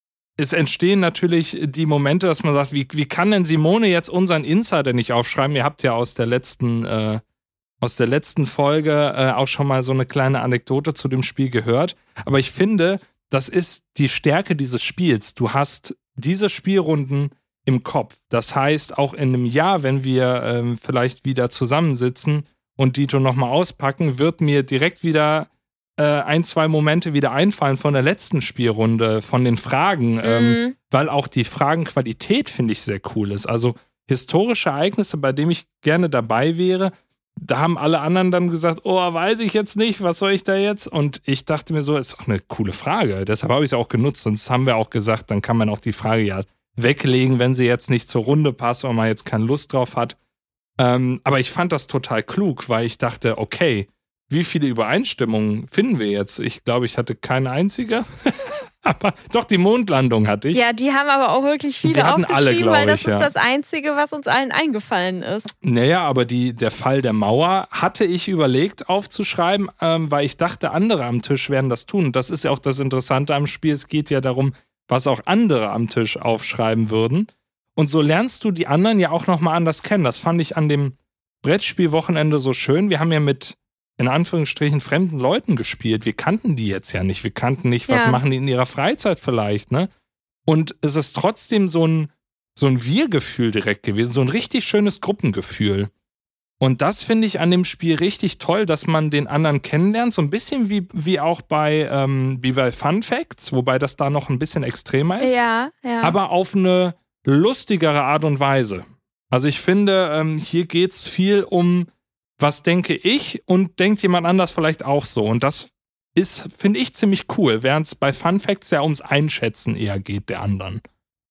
[SPEAKER 2] Es entstehen natürlich die Momente, dass man sagt, wie, wie kann denn Simone jetzt unseren Insider nicht aufschreiben? Ihr habt ja aus der letzten, äh, aus der letzten Folge äh, auch schon mal so eine kleine Anekdote zu dem Spiel gehört. Aber ich finde, das ist die Stärke dieses Spiels. Du hast diese Spielrunden im Kopf. Das heißt, auch in einem Jahr, wenn wir ähm, vielleicht wieder zusammensitzen und Dito nochmal auspacken, wird mir direkt wieder ein, zwei Momente wieder einfallen von der letzten Spielrunde, von den Fragen,
[SPEAKER 3] Mhm.
[SPEAKER 2] ähm, weil auch die Fragenqualität, finde ich, sehr cool ist. Also historische Ereignisse, bei denen ich gerne dabei wäre, da haben alle anderen dann gesagt, oh, weiß ich jetzt nicht, was soll ich da jetzt? Und ich dachte mir so, ist doch eine coole Frage. Deshalb habe ich es auch genutzt. Sonst haben wir auch gesagt, dann kann man auch die Frage ja weglegen, wenn sie jetzt nicht zur Runde passt oder man jetzt keine Lust drauf hat. Ähm, aber ich fand das total klug, weil ich dachte, okay, wie viele Übereinstimmungen finden wir jetzt? Ich glaube, ich hatte keine einzige. Aber doch, die Mondlandung hatte ich.
[SPEAKER 3] Ja, die haben aber auch wirklich viele
[SPEAKER 2] Die hatten alle,
[SPEAKER 3] aufgeschrieben,
[SPEAKER 2] glaub
[SPEAKER 3] weil das
[SPEAKER 2] ich,
[SPEAKER 3] ist
[SPEAKER 2] ja.
[SPEAKER 3] das Einzige, was uns allen eingefallen ist.
[SPEAKER 2] Naja, aber die, der Fall der Mauer hatte ich überlegt aufzuschreiben, ähm, weil ich dachte, andere am Tisch werden das tun. Und das ist ja auch das Interessante am Spiel. Es geht ja darum, was auch andere am Tisch aufschreiben würden. Und so lernst du die anderen ja auch nochmal anders kennen. Das fand ich an dem Brettspielwochenende so schön. Wir haben ja mit in Anführungsstrichen fremden Leuten gespielt. Wir kannten die jetzt ja nicht. Wir kannten nicht, was
[SPEAKER 3] Ja.
[SPEAKER 2] machen die in ihrer Freizeit vielleicht, ne? Und es ist trotzdem so ein, so ein Wir-Gefühl direkt gewesen, so ein richtig schönes Gruppengefühl. Und das finde ich an dem Spiel richtig toll, dass man den anderen kennenlernt, so ein bisschen wie, wie auch bei, ähm, wie bei Fun Facts, wobei das da noch ein bisschen extremer ist,
[SPEAKER 3] Ja, ja.
[SPEAKER 2] aber auf eine lustigere Art und Weise. Also ich finde, ähm, hier geht es viel um was denke ich und denkt jemand anders vielleicht auch so. Und das ist, finde ich, ziemlich cool, während es bei Fun Facts ja ums Einschätzen eher geht der anderen.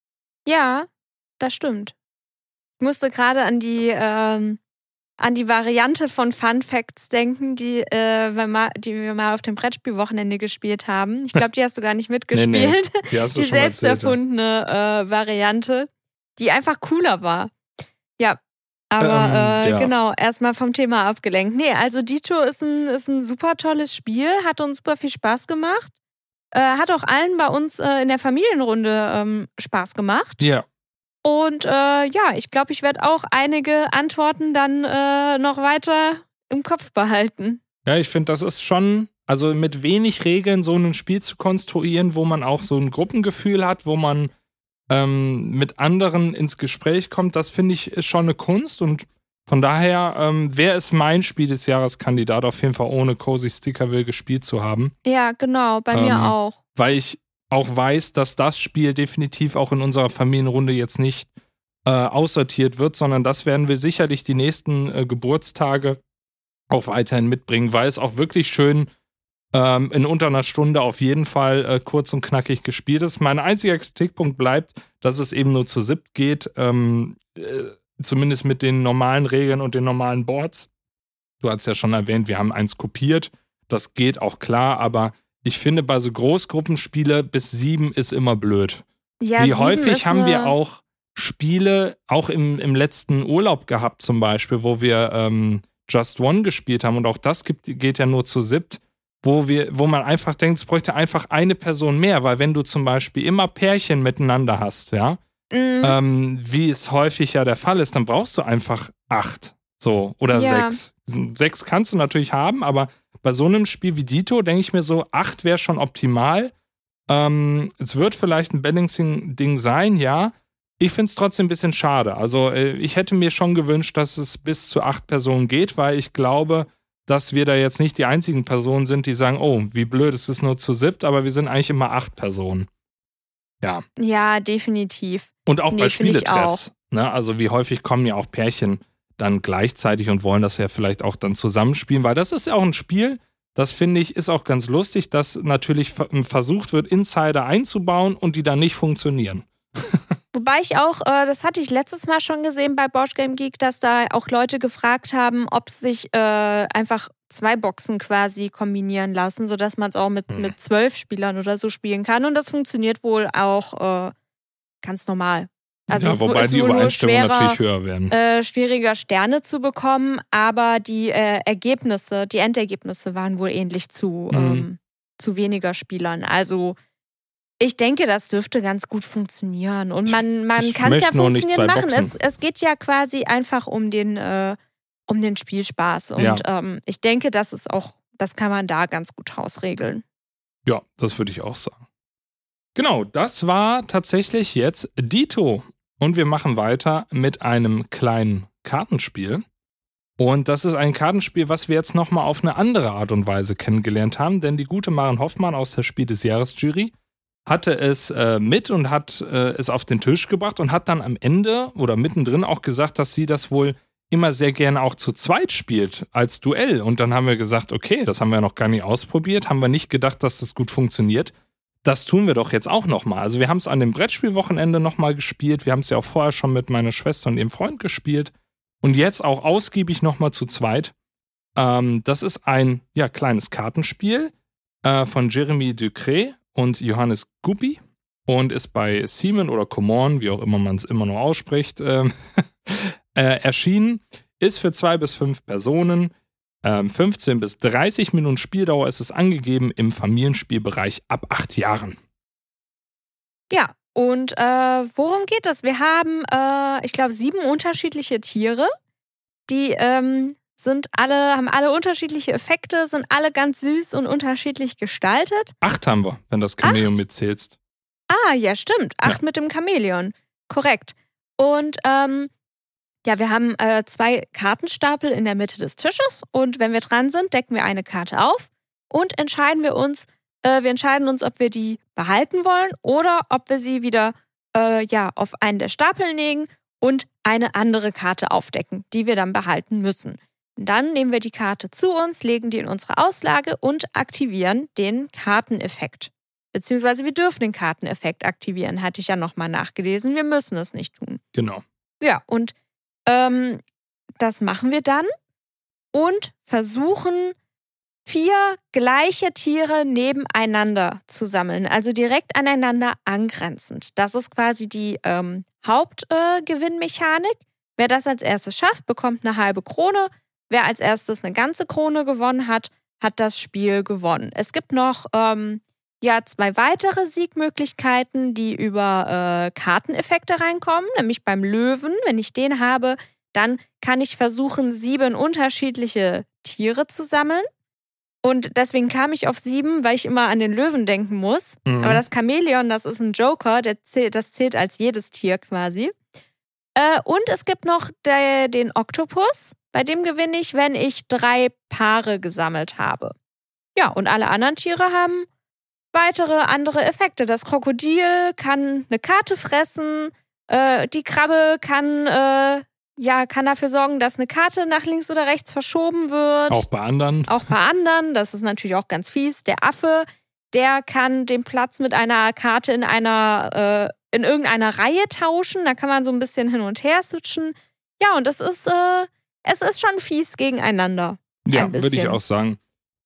[SPEAKER 3] Ja, das stimmt. Ich musste gerade an die ähm, an die Variante von Fun Facts denken, die, äh, wir, mal, die wir mal auf dem Brettspielwochenende gespielt haben. Ich glaube, die hast du gar nicht mitgespielt.
[SPEAKER 2] Nee, nee. Die hast du
[SPEAKER 3] die
[SPEAKER 2] schon
[SPEAKER 3] selbst
[SPEAKER 2] erzählt, ja.
[SPEAKER 3] erfundene äh, Variante, die einfach cooler war. Ja, aber
[SPEAKER 2] Ähm,
[SPEAKER 3] äh,
[SPEAKER 2] ja.
[SPEAKER 3] genau, erstmal vom Thema abgelenkt. Nee, also Dito ist ein, ist ein super tolles Spiel, hat uns super viel Spaß gemacht. Äh, hat auch allen bei uns äh, in der Familienrunde ähm, Spaß gemacht.
[SPEAKER 2] Ja.
[SPEAKER 3] Und äh, ja, ich glaube, ich werde auch einige Antworten dann äh, noch weiter im Kopf behalten.
[SPEAKER 2] Ja, ich finde, das ist schon, also mit wenig Regeln so ein Spiel zu konstruieren, wo man auch so ein Gruppengefühl hat, wo man ähm, mit anderen ins Gespräch kommt, das finde ich ist schon eine Kunst und von daher, ähm, wer ist mein Spiel des Jahres Kandidat auf jeden Fall ohne Cozy Stickerville gespielt zu haben.
[SPEAKER 3] Ja, genau, bei
[SPEAKER 2] Ähm,
[SPEAKER 3] mir auch.
[SPEAKER 2] Weil ich auch weiß, dass das Spiel definitiv auch in unserer Familienrunde jetzt nicht äh, aussortiert wird, sondern das werden wir sicherlich die nächsten äh, Geburtstage auch weiterhin mitbringen, weil es auch wirklich schön ähm, in unter einer Stunde auf jeden Fall äh, kurz und knackig gespielt ist. Mein einziger Kritikpunkt bleibt, dass es eben nur zu siebt geht. Ähm, äh, zumindest mit den normalen Regeln und den normalen Boards. Du hast ja schon erwähnt, wir haben eins kopiert. Das geht auch klar, aber ich finde, bei so Großgruppenspiele bis sieben ist immer blöd.
[SPEAKER 3] Ja,
[SPEAKER 2] Wie häufig haben
[SPEAKER 3] eine...
[SPEAKER 2] wir auch Spiele, auch im, im letzten Urlaub gehabt zum Beispiel, wo wir ähm, Just One gespielt haben und auch das gibt, geht ja nur zu siebt, wo, wir, wo man einfach denkt, es bräuchte einfach eine Person mehr, weil wenn du zum Beispiel immer Pärchen miteinander hast, ja, mhm. ähm, wie es häufig ja der Fall ist, dann brauchst du einfach acht, so, oder ja. sechs. Sechs kannst du natürlich haben, aber bei so einem Spiel wie Dito denke ich mir so, acht wäre schon optimal. Ähm, es wird vielleicht ein Balancing-Ding sein, ja. Ich finde es trotzdem ein bisschen schade. Also äh, ich hätte mir schon gewünscht, dass es bis zu acht Personen geht, weil ich glaube, dass wir da jetzt nicht die einzigen Personen sind, die sagen, oh, wie blöd, es ist nur zu siebt, aber wir sind eigentlich immer acht Personen. Ja.
[SPEAKER 3] Ja, definitiv.
[SPEAKER 2] Und auch
[SPEAKER 3] nee,
[SPEAKER 2] bei Spieletreffs. Ne? Also wie häufig kommen ja auch Pärchen dann gleichzeitig und wollen das ja vielleicht auch dann zusammenspielen, weil das ist ja auch ein Spiel, das finde ich, ist auch ganz lustig, dass natürlich versucht wird, Insider einzubauen und die dann nicht funktionieren.
[SPEAKER 3] Wobei ich auch, äh, das hatte ich letztes Mal schon gesehen bei Board Game Geek, dass da auch Leute gefragt haben, ob sich äh, einfach zwei Boxen quasi kombinieren lassen, sodass man es auch mit, hm. mit zwölf Spielern oder so spielen kann. Und das funktioniert wohl auch äh, ganz normal. Also
[SPEAKER 2] ja, wobei die Übereinstimmungen natürlich höher werden.
[SPEAKER 3] Äh, schwieriger Sterne zu bekommen, aber die äh, Ergebnisse, die Endergebnisse waren wohl ähnlich zu, mhm. ähm, zu weniger Spielern. Also ich denke, das dürfte ganz gut funktionieren. Und man, man kann es ja funktionieren machen. Es, es geht ja quasi einfach um den, äh, um den Spielspaß. Und ja. ähm, ich denke, das ist auch, das kann man da ganz gut hausregeln.
[SPEAKER 2] Ja, das würde ich auch sagen. Genau, das war tatsächlich jetzt Dito. Und wir machen weiter mit einem kleinen Kartenspiel. Und das ist ein Kartenspiel, was wir jetzt nochmal auf eine andere Art und Weise kennengelernt haben. Denn die gute Maren Hoffmann aus der Spiel des Jahres Jury hatte es äh, mit und hat äh, es auf den Tisch gebracht und hat dann am Ende oder mittendrin auch gesagt, dass sie das wohl immer sehr gerne auch zu zweit spielt, als Duell. Und dann haben wir gesagt, okay, das haben wir noch gar nicht ausprobiert, haben wir nicht gedacht, dass das gut funktioniert. Das tun wir doch jetzt auch nochmal. Also wir haben es an dem Brettspielwochenende nochmal gespielt. Wir haben es ja auch vorher schon mit meiner Schwester und ihrem Freund gespielt. Und jetzt auch ausgiebig nochmal zu zweit. Ähm, das ist ein ja, kleines Kartenspiel äh, von Jeremy Ducret und Johannes Guppi und ist bei Simon oder Common, wie auch immer man es immer nur ausspricht, äh, äh, erschienen. Ist für zwei bis fünf Personen. fünfzehn bis dreißig Minuten Spieldauer ist es angegeben im Familienspielbereich ab acht Jahren.
[SPEAKER 3] Ja, und äh, worum geht es? Wir haben, äh, ich glaube, sieben unterschiedliche Tiere. Die ähm, sind alle, haben alle unterschiedliche Effekte, sind alle ganz süß und unterschiedlich gestaltet.
[SPEAKER 2] Acht haben wir, wenn das Chamäleon
[SPEAKER 3] Acht?
[SPEAKER 2] mitzählst.
[SPEAKER 3] Ah, ja, stimmt. Acht ja. mit dem Chamäleon. Korrekt. Und ähm, ja, wir haben äh, zwei Kartenstapel in der Mitte des Tisches und wenn wir dran sind, decken wir eine Karte auf und entscheiden wir uns, äh, wir entscheiden uns, ob wir die behalten wollen oder ob wir sie wieder äh, ja, auf einen der Stapel legen und eine andere Karte aufdecken, die wir dann behalten müssen. Und dann nehmen wir die Karte zu uns, legen die in unsere Auslage und aktivieren den Karteneffekt. Beziehungsweise wir dürfen den Karteneffekt aktivieren, hatte ich ja nochmal nachgelesen. Wir müssen es nicht tun.
[SPEAKER 2] Genau.
[SPEAKER 3] Ja, und Ähm, das machen wir dann und versuchen, vier gleiche Tiere nebeneinander zu sammeln, also direkt aneinander angrenzend. Das ist quasi die ähm, Hauptgewinnmechanik. Äh, Wer das als erstes schafft, bekommt eine halbe Krone. Wer als erstes eine ganze Krone gewonnen hat, hat das Spiel gewonnen. Es gibt noch ähm, ja, zwei weitere Siegmöglichkeiten, die über äh, Karteneffekte reinkommen, nämlich beim Löwen. Wenn ich den habe, dann kann ich versuchen, sieben unterschiedliche Tiere zu sammeln. Und deswegen kam ich auf sieben, weil ich immer an den Löwen denken muss. Mhm. Aber das Chamäleon, das ist ein Joker, der zählt, das zählt als jedes Tier quasi. Äh, und es gibt noch der, den Oktopus. Bei dem gewinne ich, wenn ich drei Paare gesammelt habe. Ja, und alle anderen Tiere haben weitere andere Effekte. Das Krokodil kann eine Karte fressen, äh, die Krabbe kann, äh, ja, kann dafür sorgen, dass eine Karte nach links oder rechts verschoben wird.
[SPEAKER 2] Auch bei anderen.
[SPEAKER 3] Auch bei anderen, das ist natürlich auch ganz fies. Der Affe, der kann den Platz mit einer Karte in einer, äh, in irgendeiner Reihe tauschen. Da kann man so ein bisschen hin und her switchen. Ja, und es ist, äh, es ist schon fies gegeneinander.
[SPEAKER 2] Ja, würde ich auch sagen.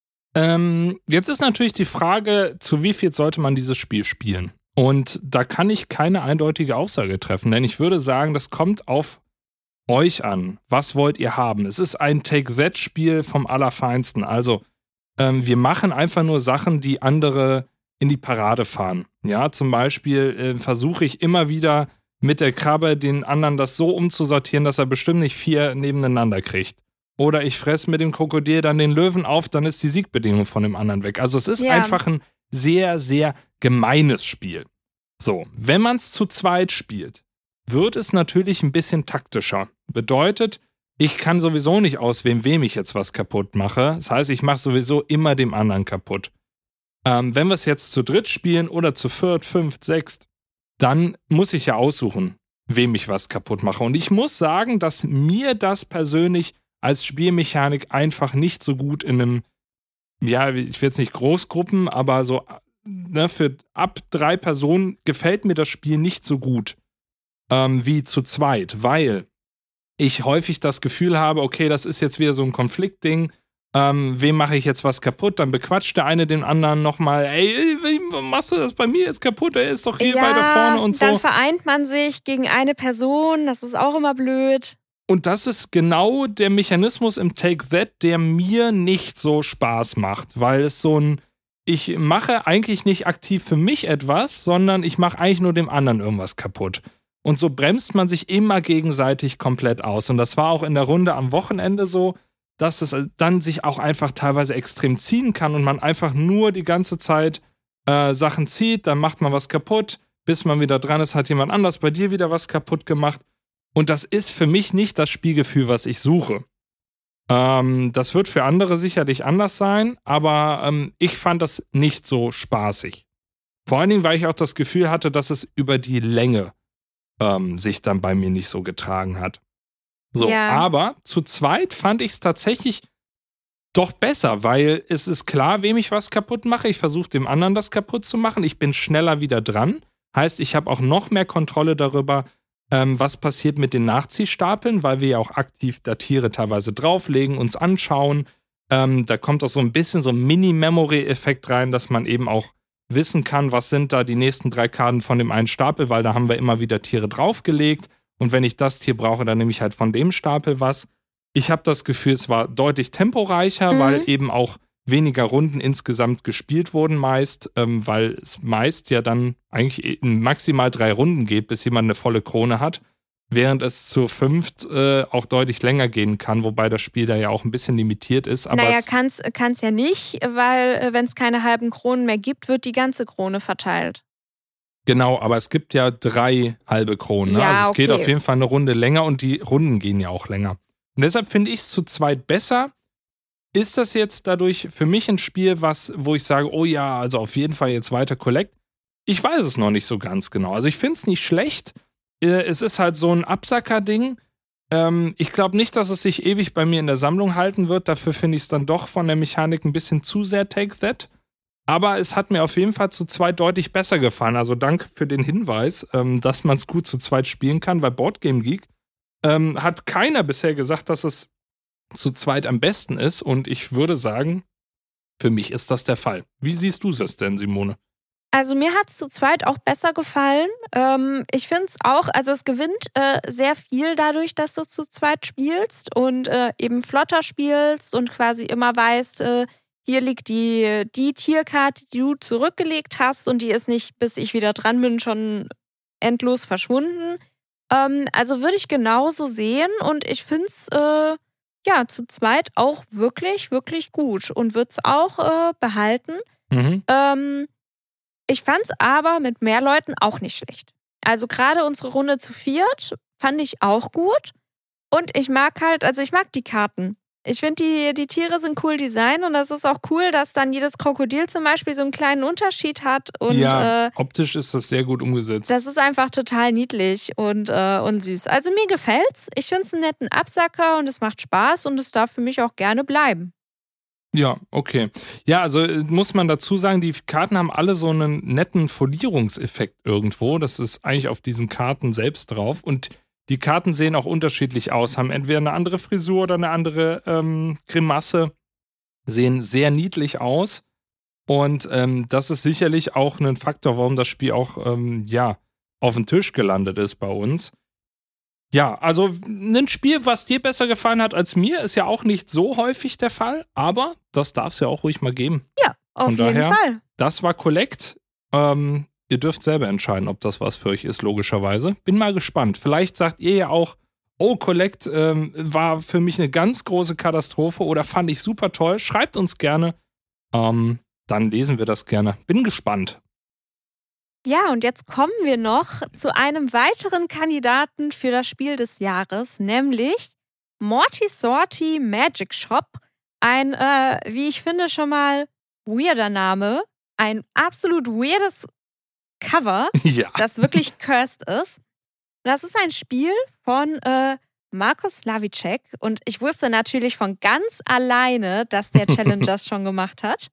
[SPEAKER 2] Ähm, jetzt ist natürlich die Frage, zu wie viel sollte man dieses Spiel spielen? Und da kann ich keine eindeutige Aussage treffen, denn ich würde sagen, das kommt auf euch an. Was wollt ihr haben? Es ist ein Take-That-Spiel vom Allerfeinsten. Also, ähm, wir machen einfach nur Sachen, die andere in die Parade fahren. Ja, zum Beispiel äh, versuche ich immer wieder mit der Krabbe den anderen das so umzusortieren, dass er bestimmt nicht vier nebeneinander kriegt. Oder ich fresse mit dem Krokodil dann den Löwen auf, dann ist die Siegbedingung von dem anderen weg. Also es ist ja. einfach ein sehr, sehr gemeines Spiel. So, wenn man es zu zweit spielt, wird es natürlich ein bisschen taktischer. Bedeutet, ich kann sowieso nicht auswählen, wem ich jetzt was kaputt mache. Das heißt, ich mache sowieso immer dem anderen kaputt. Ähm, wenn wir es jetzt zu dritt spielen oder zu viert, fünft, sechst, dann muss ich ja aussuchen, wem ich was kaputt mache. Und ich muss sagen, dass mir das persönlich als Spielmechanik einfach nicht so gut in einem, ja, ich will jetzt nicht Großgruppen, aber so, ne, für ab drei Personen gefällt mir das Spiel nicht so gut ähm, wie zu zweit, weil ich häufig das Gefühl habe, okay, das ist jetzt wieder so ein Konfliktding, ähm, wem mache ich jetzt was kaputt? Dann bequatscht der eine den anderen nochmal, ey, wie machst du das bei mir jetzt kaputt? Er ist doch hier
[SPEAKER 3] ja,
[SPEAKER 2] weiter vorne und so.
[SPEAKER 3] Dann vereint man sich gegen eine Person, das ist auch immer blöd.
[SPEAKER 2] Und das ist genau der Mechanismus im Take-That, der mir nicht so Spaß macht, weil es so ein, ich mache eigentlich nicht aktiv für mich etwas, sondern ich mache eigentlich nur dem anderen irgendwas kaputt. Und so bremst man sich immer gegenseitig komplett aus. Und das war auch in der Runde am Wochenende so, dass es dann sich auch einfach teilweise extrem ziehen kann und man einfach nur die ganze Zeit äh, Sachen zieht, dann macht man was kaputt, bis man wieder dran ist, hat jemand anders bei dir wieder was kaputt gemacht. Und das ist für mich nicht das Spielgefühl, was ich suche. Ähm, das wird für andere sicherlich anders sein, aber ähm, ich fand das nicht so spaßig. Vor allen Dingen, weil ich auch das Gefühl hatte, dass es über die Länge ähm, sich dann bei mir nicht so getragen hat. So, ja. Aber zu zweit fand ich es tatsächlich doch besser, weil es ist klar, wem ich was kaputt mache. Ich versuche dem anderen das kaputt zu machen. Ich bin schneller wieder dran. Heißt, ich habe auch noch mehr Kontrolle darüber, ähm, was passiert mit den Nachziehstapeln, weil wir ja auch aktiv da Tiere teilweise drauflegen, uns anschauen. Ähm, da kommt auch so ein bisschen so ein Mini-Memory-Effekt rein, dass man eben auch wissen kann, was sind da die nächsten drei Karten von dem einen Stapel, weil da haben wir immer wieder Tiere draufgelegt. Und wenn ich das Tier brauche, dann nehme ich halt von dem Stapel was. Ich habe das Gefühl, es war deutlich temporeicher, mhm. weil eben auch weniger Runden insgesamt gespielt wurden meist, ähm, weil es meist ja dann eigentlich in maximal drei Runden geht, bis jemand eine volle Krone hat, während es zu fünft äh, auch deutlich länger gehen kann, wobei das Spiel da ja auch ein bisschen limitiert ist. Aber
[SPEAKER 3] naja, kann es ja nicht, weil äh, wenn es keine halben Kronen mehr gibt, wird die ganze Krone verteilt.
[SPEAKER 2] Genau, aber es gibt ja drei halbe Kronen. Ne?
[SPEAKER 3] Ja,
[SPEAKER 2] also es
[SPEAKER 3] okay.
[SPEAKER 2] geht auf jeden Fall eine Runde länger und die Runden gehen ja auch länger. Und deshalb finde ich es zu zweit besser. Ist das jetzt dadurch für mich ein Spiel, was, wo ich sage, oh ja, also auf jeden Fall jetzt weiter Collect? Ich weiß es noch nicht so ganz genau. Also ich finde es nicht schlecht. Es ist halt so ein Absacker-Ding. Ich glaube nicht, dass es sich ewig bei mir in der Sammlung halten wird. Dafür finde ich es dann doch von der Mechanik ein bisschen zu sehr Take-That. Aber es hat mir auf jeden Fall zu zweit deutlich besser gefallen. Also danke für den Hinweis, ähm, dass man es gut zu zweit spielen kann. Bei Boardgame Geek ähm, hat keiner bisher gesagt, dass es zu zweit am besten ist. Und ich würde sagen, für mich ist das der Fall. Wie siehst du es denn, Simone?
[SPEAKER 3] Also mir hat es zu zweit auch besser gefallen. Ähm, ich finde es auch, also es gewinnt äh, sehr viel dadurch, dass du zu zweit spielst und äh, eben flotter spielst und quasi immer weißt, äh, hier liegt die, die Tierkarte, die du zurückgelegt hast und die ist nicht, bis ich wieder dran bin, schon endlos verschwunden. Ähm, also würde ich genauso sehen und ich finde es äh, ja zu zweit auch wirklich, wirklich gut und würde es auch äh, behalten.
[SPEAKER 2] Mhm.
[SPEAKER 3] Ähm, ich fand es aber mit mehr Leuten auch nicht schlecht. Also gerade unsere Runde zu viert fand ich auch gut und ich mag halt, also ich mag die Karten. Ich finde, die, die Tiere sind cool designt und das ist auch cool, dass dann jedes Krokodil zum Beispiel so einen kleinen Unterschied hat. Und,
[SPEAKER 2] ja,
[SPEAKER 3] äh,
[SPEAKER 2] optisch ist das sehr gut umgesetzt.
[SPEAKER 3] Das ist einfach total niedlich und, äh, und süß. Also mir gefällt's. Ich finde es einen netten Absacker und es macht Spaß und es darf für mich auch gerne bleiben.
[SPEAKER 2] Ja, okay. Ja, also muss man dazu sagen, die Karten haben alle so einen netten Folierungseffekt irgendwo. Das ist eigentlich auf diesen Karten selbst drauf und Die Karten sehen auch unterschiedlich aus, haben entweder eine andere Frisur oder eine andere ähm, Grimasse, sehen sehr niedlich aus. Und ähm, das ist sicherlich auch ein Faktor, warum das Spiel auch ähm, ja, auf den Tisch gelandet ist bei uns. Ja, also ein Spiel, was dir besser gefallen hat als mir, ist ja auch nicht so häufig der Fall, aber das darf es ja auch ruhig mal geben.
[SPEAKER 3] Ja, auf
[SPEAKER 2] Von
[SPEAKER 3] jeden
[SPEAKER 2] daher,
[SPEAKER 3] Fall.
[SPEAKER 2] Das war Collect. Ähm, ihr dürft selber entscheiden, ob das was für euch ist, logischerweise. Bin mal gespannt. Vielleicht sagt ihr ja auch, oh, Collect ähm, war für mich eine ganz große Katastrophe oder fand ich super toll. Schreibt uns gerne. Ähm, dann lesen wir das gerne. Bin gespannt.
[SPEAKER 3] Ja, und jetzt kommen wir noch zu einem weiteren Kandidaten für das Spiel des Jahres, nämlich Morty Sorty Magic Shop. Ein, äh, wie ich finde, schon mal weirder Name. Ein absolut weirdes Cover,
[SPEAKER 2] ja.
[SPEAKER 3] das wirklich cursed ist. Das ist ein Spiel von äh, Markus Slavicek und ich wusste natürlich von ganz alleine, dass der Challengers schon gemacht hat.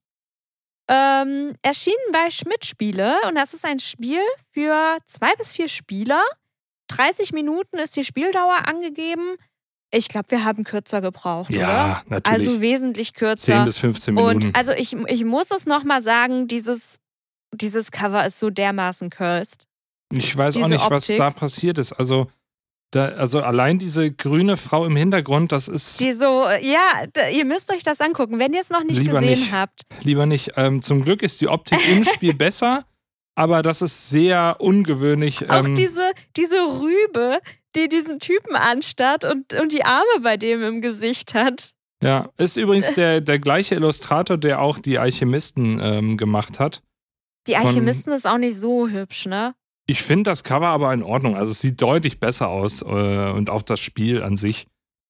[SPEAKER 3] Ähm, erschienen bei Schmidt Spiele und das ist ein Spiel für zwei bis vier Spieler. dreißig Minuten ist die Spieldauer angegeben. Ich glaube, wir haben kürzer gebraucht,
[SPEAKER 2] ja,
[SPEAKER 3] oder?
[SPEAKER 2] Ja, natürlich.
[SPEAKER 3] Also wesentlich kürzer.
[SPEAKER 2] zehn bis fünfzehn Minuten.
[SPEAKER 3] Und also ich, ich muss es nochmal sagen, dieses, dieses Cover ist so dermaßen cursed.
[SPEAKER 2] Ich weiß
[SPEAKER 3] Diese
[SPEAKER 2] auch nicht, was
[SPEAKER 3] Optik.
[SPEAKER 2] da passiert ist. Also, da, also allein diese grüne Frau im Hintergrund, das ist...
[SPEAKER 3] Die so, ja, da, ihr müsst euch das angucken, wenn ihr es noch nicht
[SPEAKER 2] Lieber
[SPEAKER 3] gesehen
[SPEAKER 2] nicht.
[SPEAKER 3] habt.
[SPEAKER 2] Lieber nicht. Ähm, zum Glück ist die Optik im Spiel besser, aber das ist sehr ungewöhnlich.
[SPEAKER 3] Auch
[SPEAKER 2] Ähm,
[SPEAKER 3] diese, diese Rübe, die diesen Typen anstarrt und, und die Arme bei dem im Gesicht hat.
[SPEAKER 2] Ja, ist übrigens der, der gleiche Illustrator, der auch die Alchemisten ähm, gemacht hat.
[SPEAKER 3] Die Alchemisten ist auch nicht so hübsch, ne?
[SPEAKER 2] Ich finde das Cover aber in Ordnung. Also es sieht deutlich besser aus äh, und auch das Spiel an sich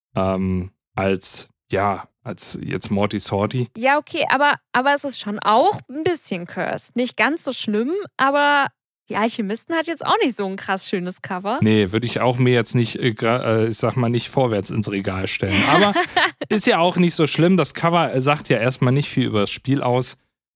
[SPEAKER 2] ähm, als, ja, als jetzt Morty Sorty.
[SPEAKER 3] Ja, okay, aber, aber es ist schon auch ein bisschen cursed. Nicht ganz so schlimm, aber die Alchemisten hat jetzt auch nicht so ein krass schönes Cover.
[SPEAKER 2] Nee, würde ich auch mir jetzt nicht, äh, ich sag mal, nicht vorwärts ins Regal stellen. Aber ist ja auch nicht so schlimm. Das Cover sagt ja erstmal nicht viel über das Spiel aus.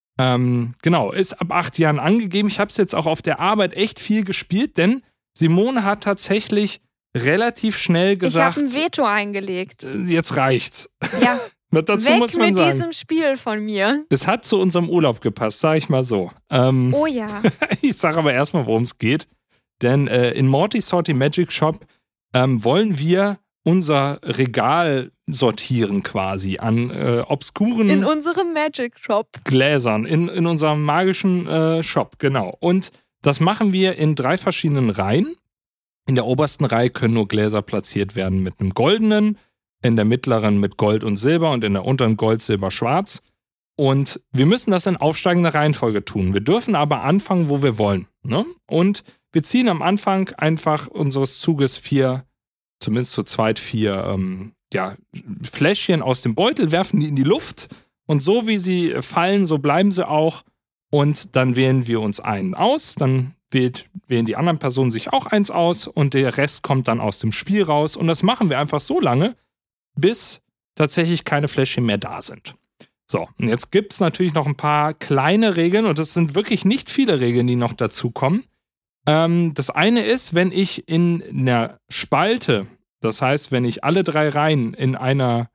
[SPEAKER 2] Ähm, genau, ist ab acht Jahren angegeben. Ich habe es jetzt auch auf der Arbeit echt viel gespielt, denn Simone hat tatsächlich relativ schnell gesagt...
[SPEAKER 3] Ich habe ein Veto eingelegt.
[SPEAKER 2] Jetzt reicht's.
[SPEAKER 3] Ja,
[SPEAKER 2] dazu
[SPEAKER 3] weg
[SPEAKER 2] muss man
[SPEAKER 3] mit
[SPEAKER 2] sagen,
[SPEAKER 3] diesem Spiel von mir.
[SPEAKER 2] es hat zu unserem Urlaub gepasst, sag ich mal so. Ähm,
[SPEAKER 3] Oh ja.
[SPEAKER 2] ich sage aber erstmal, worum es geht. Denn äh, in Morty Sorty Magic Shop ähm, wollen wir unser Regal sortieren quasi an äh, obskuren
[SPEAKER 3] In unserem Magic Shop.
[SPEAKER 2] Gläsern, in, in unserem magischen äh, Shop, genau. Und das machen wir in drei verschiedenen Reihen. In der obersten Reihe können nur Gläser platziert werden mit einem goldenen, in der mittleren mit Gold und Silber und in der unteren Gold, Silber, Schwarz. Und wir müssen das in aufsteigender Reihenfolge tun. Wir dürfen aber anfangen, wo wir wollen. Ne? Und wir ziehen am Anfang einfach unseres Zuges vier, zumindest zu zweit vier, ähm, ja, Fläschchen aus dem Beutel, werfen die in die Luft und so wie sie fallen, so bleiben sie auch und dann wählen wir uns einen aus, dann wählt, wählen die anderen Personen sich auch eins aus und der Rest kommt dann aus dem Spiel raus und das machen wir einfach so lange, bis tatsächlich keine Fläschchen mehr da sind. So, und jetzt gibt es natürlich noch ein paar kleine Regeln und das sind wirklich nicht viele Regeln, die noch dazukommen. Ähm, das eine ist, wenn ich in einer Spalte, das heißt, wenn ich alle drei Reihen in einer,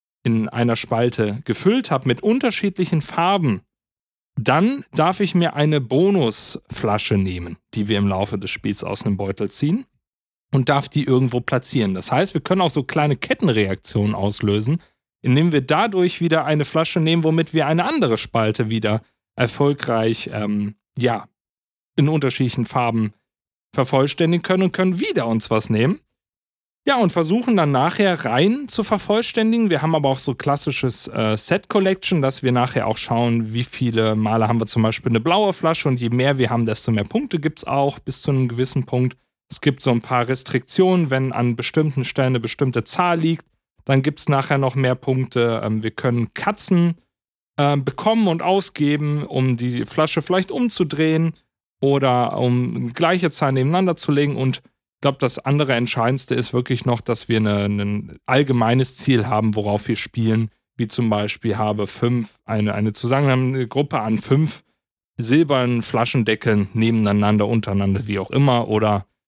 [SPEAKER 2] in einer Spalte gefüllt habe mit unterschiedlichen Farben, dann darf ich mir eine Bonusflasche nehmen, die wir im Laufe des Spiels aus einem Beutel ziehen und darf die irgendwo platzieren. Das heißt, wir können auch so kleine Kettenreaktionen auslösen, indem wir dadurch wieder eine Flasche nehmen, womit wir eine andere Spalte wieder erfolgreich, ähm, ja, in unterschiedlichen Farben vervollständigen können und können wieder uns was nehmen. Ja, und versuchen dann nachher Reihen zu vervollständigen. Wir haben aber auch so klassisches äh, Set-Collection, dass wir nachher auch schauen, wie viele Male haben wir zum Beispiel eine blaue Flasche und je mehr wir haben, desto mehr Punkte gibt es auch bis zu einem gewissen Punkt. Es gibt so ein paar Restriktionen, wenn an bestimmten Stellen eine bestimmte Zahl liegt, dann gibt es nachher noch mehr Punkte. Ähm, wir können Katzen äh, bekommen und ausgeben, um die Flasche vielleicht umzudrehen oder um gleiche Zahlen nebeneinander zu legen. Und ich glaube, das andere Entscheidendste ist wirklich noch, dass wir eine, ein allgemeines Ziel haben, worauf wir spielen. Wie zum Beispiel habe fünf, eine, eine zusammenhängende Gruppe an fünf silbernen Flaschendeckeln nebeneinander, untereinander, wie auch immer. Oder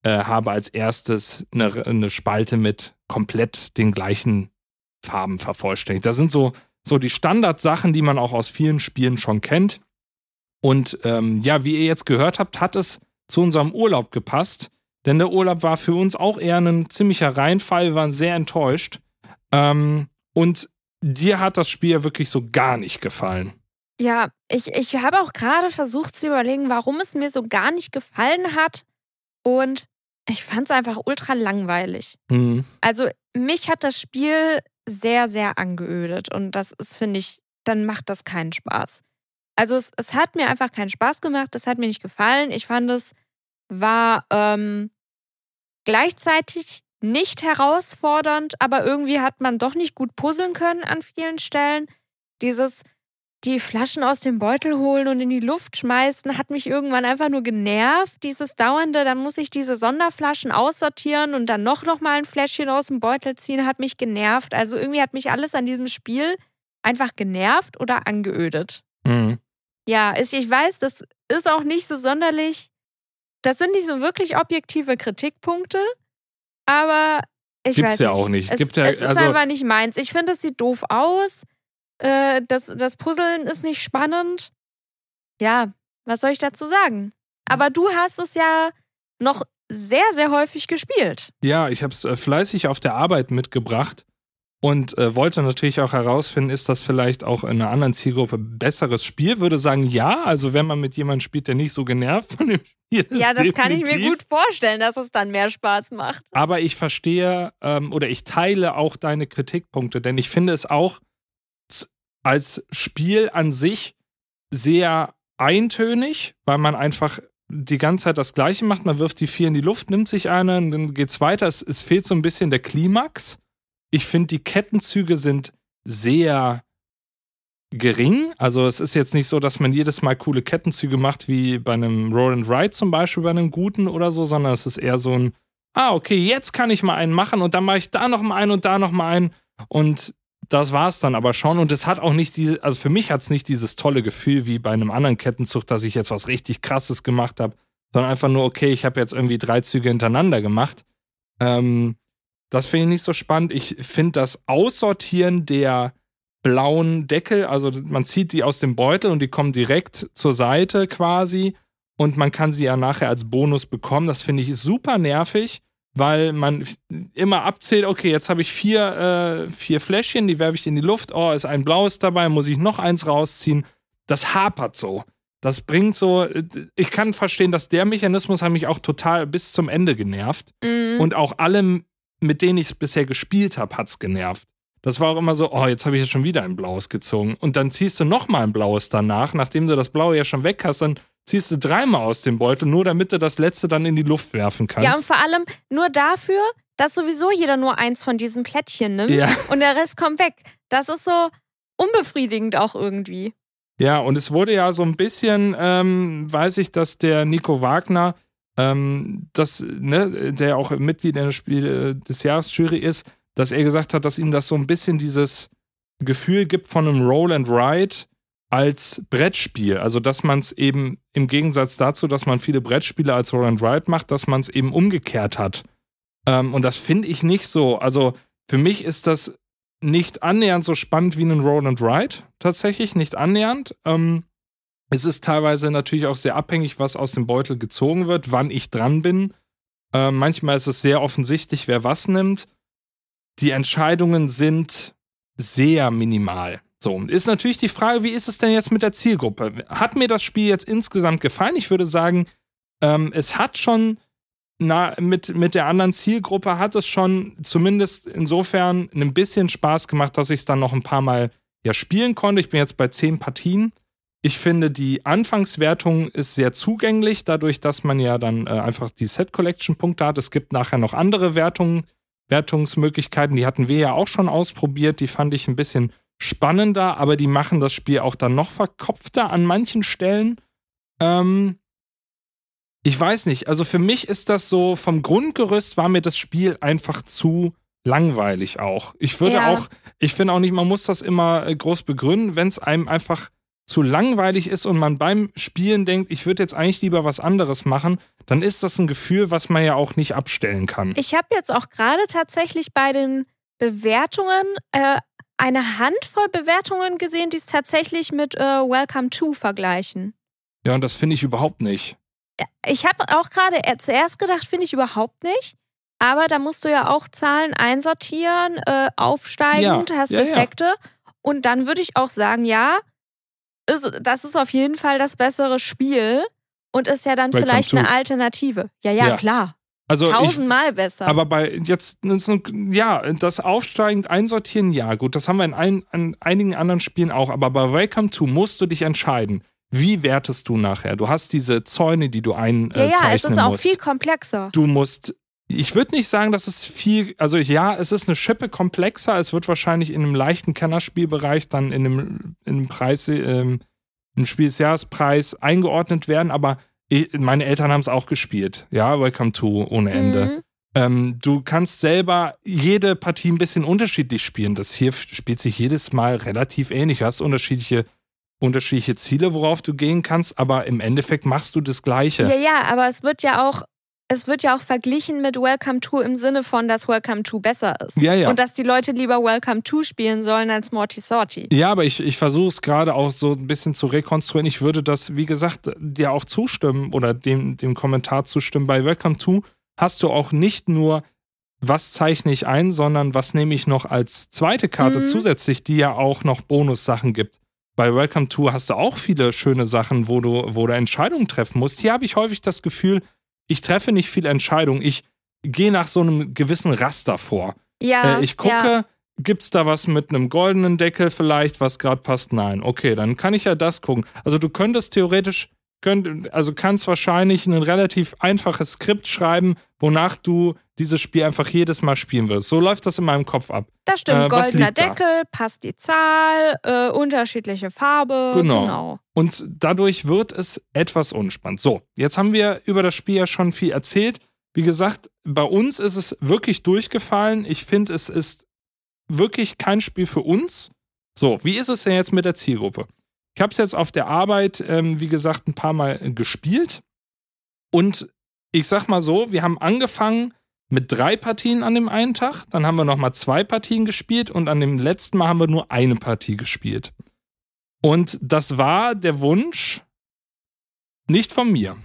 [SPEAKER 2] äh, habe als erstes eine, eine Spalte mit komplett den gleichen Farben vervollständigt. Das sind so, so die Standardsachen, die man auch aus vielen Spielen schon kennt. Und ähm, ja, wie ihr jetzt gehört habt, hat es zu unserem Urlaub gepasst. Denn der Urlaub war für uns auch eher ein ziemlicher Reinfall. Wir waren sehr enttäuscht. Ähm, und dir hat das Spiel ja wirklich so gar nicht gefallen.
[SPEAKER 3] Ja, ich, ich habe auch gerade versucht zu überlegen, warum es mir so gar nicht gefallen hat. Und ich fand es einfach ultra langweilig.
[SPEAKER 2] Mhm.
[SPEAKER 3] Also mich hat das Spiel sehr, sehr angeödet. Und das ist, finde ich, dann macht das keinen Spaß. Also es, es hat mir einfach keinen Spaß gemacht. Es hat mir nicht gefallen. Ich fand, es war ähm, gleichzeitig nicht herausfordernd, aber irgendwie hat man doch nicht gut puzzeln können an vielen Stellen. Dieses die Flaschen aus dem Beutel holen und in die Luft schmeißen, hat mich irgendwann einfach nur genervt. Dieses dauernde, dann muss ich diese Sonderflaschen aussortieren und dann noch, noch mal ein Fläschchen aus dem Beutel ziehen, hat mich genervt. Also irgendwie hat mich alles an diesem Spiel einfach genervt oder angeödet.
[SPEAKER 2] Mhm.
[SPEAKER 3] Ja, ich weiß, das ist auch nicht so sonderlich, das sind nicht so wirklich objektive Kritikpunkte, aber ich
[SPEAKER 2] Gibt's
[SPEAKER 3] weiß
[SPEAKER 2] ja
[SPEAKER 3] nicht.
[SPEAKER 2] auch nicht.
[SPEAKER 3] Es,
[SPEAKER 2] Gibt ja,
[SPEAKER 3] es ist
[SPEAKER 2] also,
[SPEAKER 3] einfach nicht meins. Ich finde, es sieht doof aus. Äh, das, das Puzzeln ist nicht spannend. Ja, was soll ich dazu sagen? Aber du hast es ja noch sehr, sehr häufig gespielt.
[SPEAKER 2] Ja, ich habe es äh, fleißig auf der Arbeit mitgebracht und äh, wollte natürlich auch herausfinden, ist das vielleicht auch in einer anderen Zielgruppe ein besseres Spiel? Würde sagen, ja. Also wenn man mit jemandem spielt, der nicht so genervt von dem Spiel ist.
[SPEAKER 3] Ja, das
[SPEAKER 2] definitiv.
[SPEAKER 3] kann ich mir gut vorstellen, dass es dann mehr Spaß macht.
[SPEAKER 2] Aber ich verstehe ähm, oder ich teile auch deine Kritikpunkte, denn ich finde es auch als Spiel an sich sehr eintönig, weil man einfach die ganze Zeit das Gleiche macht. Man wirft die vier in die Luft, nimmt sich eine und dann geht's weiter. Es, es fehlt so ein bisschen der Klimax. Ich finde, die Kettenzüge sind sehr gering. Also es ist jetzt nicht so, dass man jedes Mal coole Kettenzüge macht, wie bei einem Roll and Ride zum Beispiel, bei einem guten oder so, sondern es ist eher so ein, ah, okay, jetzt kann ich mal einen machen und dann mache ich da noch mal einen und da noch mal einen und das war es dann aber schon und es hat auch nicht diese, also für mich hat es nicht dieses tolle Gefühl wie bei einem anderen Kettenzug, dass ich jetzt was richtig Krasses gemacht habe, sondern einfach nur, okay, ich habe jetzt irgendwie drei Züge hintereinander gemacht. Ähm, das finde ich nicht so spannend. Ich finde das Aussortieren der blauen Deckel, also man zieht die aus dem Beutel und die kommen direkt zur Seite quasi und man kann sie ja nachher als Bonus bekommen. Das finde ich super nervig, weil man immer abzählt, okay, jetzt habe ich vier, äh, vier Fläschchen, die werfe ich in die Luft, oh, ist ein blaues dabei, muss ich noch eins rausziehen. Das hapert so. Das bringt so, ich kann verstehen, dass der Mechanismus hat mich auch total bis zum Ende genervt.
[SPEAKER 3] Mhm.
[SPEAKER 2] Und auch alle, mit denen ich es bisher gespielt habe, hat es genervt. Das war auch immer so, oh, jetzt habe ich jetzt schon wieder ein blaues gezogen. Und dann ziehst du nochmal ein blaues danach, nachdem du das blaue ja schon weg hast, dann ziehst du dreimal aus dem Beutel, nur damit du das letzte dann in die Luft werfen kannst.
[SPEAKER 3] Ja, und vor allem nur dafür, dass sowieso jeder nur eins von diesen Plättchen nimmt
[SPEAKER 2] ja.
[SPEAKER 3] und der Rest kommt weg. Das ist so unbefriedigend auch irgendwie.
[SPEAKER 2] Ja, und es wurde ja so ein bisschen, ähm, weiß ich, dass der Nico Wagner, ähm, das, ne, der auch Mitglied in der Spiel des Jahres-Jury ist, dass er gesagt hat, dass ihm das so ein bisschen dieses Gefühl gibt von einem Roll and Ride als Brettspiel. Also, dass man es eben im Gegensatz dazu, dass man viele Brettspiele als Roll and Ride macht, dass man es eben umgekehrt hat. Ähm, und das finde ich nicht so. Also, für mich ist das nicht annähernd so spannend wie ein Roll and Ride. Tatsächlich nicht annähernd. Ähm, es ist teilweise natürlich auch sehr abhängig, was aus dem Beutel gezogen wird, wann ich dran bin. Ähm, manchmal ist es sehr offensichtlich, wer was nimmt. Die Entscheidungen sind sehr minimal. So, ist natürlich die Frage, wie ist es denn jetzt mit der Zielgruppe? Hat mir das Spiel jetzt insgesamt gefallen? Ich würde sagen, ähm, es hat schon, na, mit, mit der anderen Zielgruppe hat es schon zumindest insofern ein bisschen Spaß gemacht, dass ich es dann noch ein paar Mal ja spielen konnte. Ich bin jetzt bei zehn Partien. Ich finde, die Anfangswertung ist sehr zugänglich, dadurch, dass man ja dann äh, einfach die Set-Collection-Punkte hat. Es gibt nachher noch andere Wertungen, Wertungsmöglichkeiten, die hatten wir ja auch schon ausprobiert. Die fand ich ein bisschen spannender, aber die machen das Spiel auch dann noch verkopfter an manchen Stellen. Ähm, ich weiß nicht, also für mich ist das so, vom Grundgerüst war mir das Spiel einfach zu langweilig auch. Ich würde
[SPEAKER 3] ja.
[SPEAKER 2] auch, ich finde auch nicht, man muss das immer groß begründen, wenn es einem einfach zu langweilig ist und man beim Spielen denkt, ich würde jetzt eigentlich lieber was anderes machen, dann ist das ein Gefühl, was man ja auch nicht abstellen kann.
[SPEAKER 3] Ich habe jetzt auch gerade tatsächlich bei den Bewertungen äh, eine Handvoll Bewertungen gesehen, die es tatsächlich mit äh, Welcome to vergleichen.
[SPEAKER 2] Ja, und das finde ich überhaupt nicht.
[SPEAKER 3] Ich habe auch gerade zuerst gedacht, finde ich überhaupt nicht. Aber da musst du ja auch Zahlen einsortieren, äh, aufsteigend, ja, hast ja, Effekte. Ja. Und dann würde ich auch sagen, ja, ist, das ist auf jeden Fall das bessere Spiel und ist ja dann Welcome vielleicht to. Eine Alternative. Ja, ja, ja. klar.
[SPEAKER 2] Also
[SPEAKER 3] Tausendmal
[SPEAKER 2] ich,
[SPEAKER 3] besser.
[SPEAKER 2] Aber bei jetzt, ja, das aufsteigend einsortieren, ja, gut, das haben wir in, ein, in einigen anderen Spielen auch. Aber bei Welcome to musst du dich entscheiden. Wie wertest du nachher? Du hast diese Zäune, die du einzeichnen musst. Ja, ja, es ist auch musst.
[SPEAKER 3] viel komplexer.
[SPEAKER 2] Du musst, ich würde nicht sagen, dass es viel, also ja, es ist eine Schippe komplexer. Es wird wahrscheinlich in einem leichten Kennerspielbereich dann in einem, in einem Preis, ähm, im Spiel des Jahrespreis eingeordnet werden. Aber ich, meine Eltern haben es auch gespielt. Ja, Welcome to ohne Ende. Mhm. Ähm, du kannst selber jede Partie ein bisschen unterschiedlich spielen. Das hier spielt sich jedes Mal relativ ähnlich. Du hast unterschiedliche unterschiedliche Ziele, worauf du gehen kannst, aber im Endeffekt machst du das Gleiche.
[SPEAKER 3] Ja, ja, aber es wird ja auch, es wird ja auch verglichen mit Welcome to im Sinne von, dass Welcome to besser ist.
[SPEAKER 2] Ja, ja.
[SPEAKER 3] Und dass die Leute lieber Welcome to spielen sollen als Morty Sorty.
[SPEAKER 2] Ja, aber ich, ich versuche es gerade auch so ein bisschen zu rekonstruieren. Ich würde das, wie gesagt, dir auch zustimmen oder dem, dem Kommentar zustimmen. Bei Welcome to hast du auch nicht nur, was zeichne ich ein, sondern was nehme ich noch als zweite Karte mhm. zusätzlich, die ja auch noch Bonussachen gibt. Bei Welcome to hast du auch viele schöne Sachen, wo du, wo du Entscheidungen treffen musst. Hier habe ich häufig das Gefühl, ich treffe nicht viele Entscheidungen. Ich gehe nach so einem gewissen Raster vor.
[SPEAKER 3] Ja,
[SPEAKER 2] äh, ich gucke,
[SPEAKER 3] ja.
[SPEAKER 2] Gibt's da was mit einem goldenen Deckel vielleicht, was gerade passt? Nein. Okay, dann kann ich ja das gucken. Also du könntest theoretisch, könnt, also kannst wahrscheinlich ein relativ einfaches Skript schreiben, wonach du dieses Spiel einfach jedes Mal spielen wirst. So läuft das in meinem Kopf ab.
[SPEAKER 3] Das stimmt,
[SPEAKER 2] äh,
[SPEAKER 3] goldener Deckel, da? Passt die Zahl, äh, unterschiedliche Farbe.
[SPEAKER 2] Genau.
[SPEAKER 3] genau.
[SPEAKER 2] Und dadurch wird es etwas unspannend. So, jetzt haben wir über das Spiel ja schon viel erzählt. Wie gesagt, bei uns ist es wirklich durchgefallen. Ich finde, es ist wirklich kein Spiel für uns. So, wie ist es denn jetzt mit der Zielgruppe? Ich habe es jetzt auf der Arbeit, ähm, wie gesagt, ein paar Mal gespielt. Und ich sag mal so, wir haben angefangen mit drei Partien an dem einen Tag. Dann haben wir nochmal zwei Partien gespielt und an dem letzten Mal haben wir nur eine Partie gespielt. Und das war der Wunsch nicht von mir.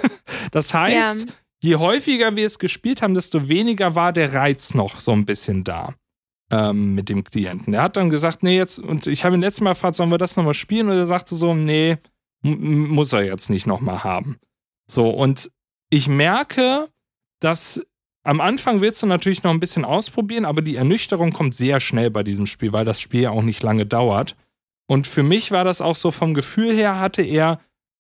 [SPEAKER 2] Das heißt, ja. je häufiger wir es gespielt haben, desto weniger war der Reiz noch so ein bisschen da. Mit dem Klienten. Er hat dann gesagt, nee, jetzt, und ich habe ihn letztes Mal gefragt, sollen wir das nochmal spielen? Und er sagte so, nee, m- muss er jetzt nicht nochmal haben. So, und ich merke, dass am Anfang willst du natürlich noch ein bisschen ausprobieren, aber die Ernüchterung kommt sehr schnell bei diesem Spiel, weil das Spiel ja auch nicht lange dauert. Und für mich war das auch so vom Gefühl her, hatte er,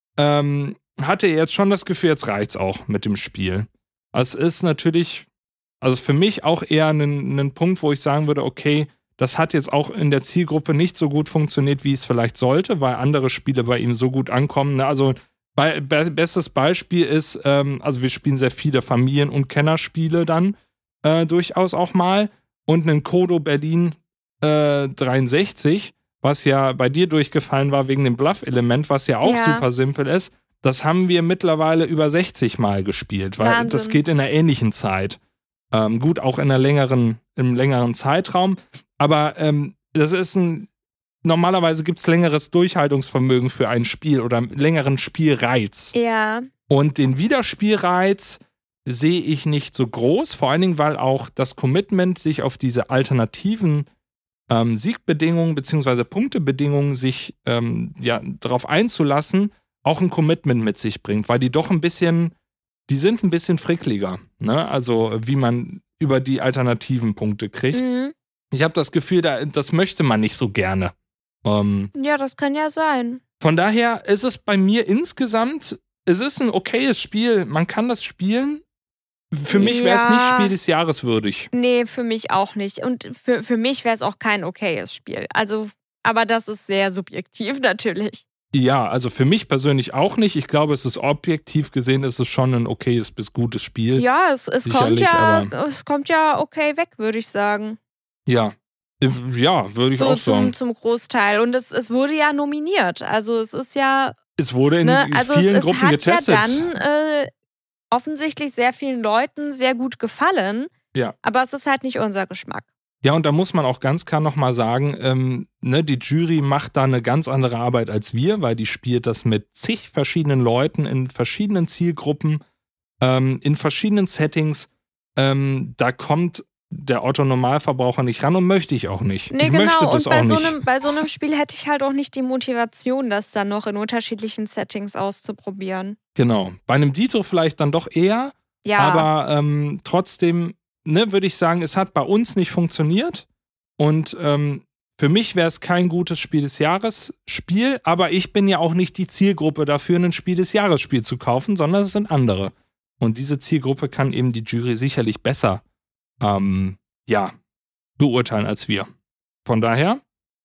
[SPEAKER 2] ähm, hatte er jetzt schon das Gefühl, jetzt reicht's auch mit dem Spiel. Also es ist natürlich Also für mich auch eher ein, ein Punkt, wo ich sagen würde, okay, das hat jetzt auch in der Zielgruppe nicht so gut funktioniert, wie es vielleicht sollte, weil andere Spiele bei ihm so gut ankommen. Also bei, be- bestes Beispiel ist, ähm, also wir spielen sehr viele Familien- und Kennerspiele dann äh, durchaus auch mal. Und einen Kodo Berlin äh, dreiundsechzig, was ja bei dir durchgefallen war wegen dem Bluff-Element, was ja auch ja. super simpel ist, das haben wir mittlerweile über sechzig Mal gespielt, weil Wahnsinn. Das geht in einer ähnlichen Zeit. Ähm, gut, auch in einer längeren, im längeren Zeitraum. Aber ähm, das ist ein, normalerweise gibt es längeres Durchhaltungsvermögen für ein Spiel oder längeren Spielreiz.
[SPEAKER 3] Ja.
[SPEAKER 2] Und den Wiederspielreiz sehe ich nicht so groß, vor allen Dingen, weil auch das Commitment, sich auf diese alternativen ähm, Siegbedingungen bzw. Punktebedingungen sich ähm, ja, darauf einzulassen, auch ein Commitment mit sich bringt, weil die doch ein bisschen Die sind ein bisschen frickliger, ne? Also wie man über die alternativen Punkte kriegt.
[SPEAKER 3] Mhm.
[SPEAKER 2] Ich habe das Gefühl, das möchte man nicht so gerne. Ähm,
[SPEAKER 3] ja, das kann ja sein.
[SPEAKER 2] Von daher ist es bei mir insgesamt, es ist ein okayes Spiel, man kann das spielen. Für mich wäre es ja. nicht Spiel des Jahres würdig.
[SPEAKER 3] Nee, für mich auch nicht. Und für, für mich wäre es auch kein okayes Spiel. Also, aber das ist sehr subjektiv natürlich.
[SPEAKER 2] Ja, also für mich persönlich auch nicht. Ich glaube, es ist objektiv gesehen, ist es schon ein okayes bis gutes Spiel.
[SPEAKER 3] Ja, es, es, kommt, ja es kommt ja okay weg, würde ich sagen.
[SPEAKER 2] Ja, Ja, würde ich
[SPEAKER 3] so
[SPEAKER 2] auch sagen.
[SPEAKER 3] Zum, zum Großteil. Und es, es wurde ja nominiert. Also es ist ja...
[SPEAKER 2] Es wurde in
[SPEAKER 3] ne, also
[SPEAKER 2] vielen
[SPEAKER 3] es,
[SPEAKER 2] Gruppen
[SPEAKER 3] hat
[SPEAKER 2] getestet.
[SPEAKER 3] Ja dann äh, offensichtlich sehr vielen Leuten sehr gut gefallen.
[SPEAKER 2] Ja.
[SPEAKER 3] Aber es ist halt nicht unser Geschmack.
[SPEAKER 2] Ja, und da muss man auch ganz klar nochmal sagen, ähm, ne, die Jury macht da eine ganz andere Arbeit als wir, weil die spielt das mit zig verschiedenen Leuten in verschiedenen Zielgruppen, ähm, in verschiedenen Settings. Ähm, da kommt der Otto-Normalverbraucher nicht ran und möchte ich auch nicht.
[SPEAKER 3] Nee,
[SPEAKER 2] ich
[SPEAKER 3] genau.
[SPEAKER 2] möchte das
[SPEAKER 3] und bei
[SPEAKER 2] auch
[SPEAKER 3] so
[SPEAKER 2] nicht.
[SPEAKER 3] einem, bei so einem Spiel hätte ich halt auch nicht die Motivation, das dann noch in unterschiedlichen Settings auszuprobieren.
[SPEAKER 2] Genau. Bei einem Dito vielleicht dann doch eher,
[SPEAKER 3] ja.
[SPEAKER 2] aber ähm, trotzdem, ne, würde ich sagen, es hat bei uns nicht funktioniert und ähm, für mich wäre es kein gutes Spiel des Jahres Spiel, aber ich bin ja auch nicht die Zielgruppe dafür, ein Spiel des Jahres Spiel zu kaufen, sondern es sind andere. Und diese Zielgruppe kann eben die Jury sicherlich besser ähm, ja, beurteilen als wir. Von daher,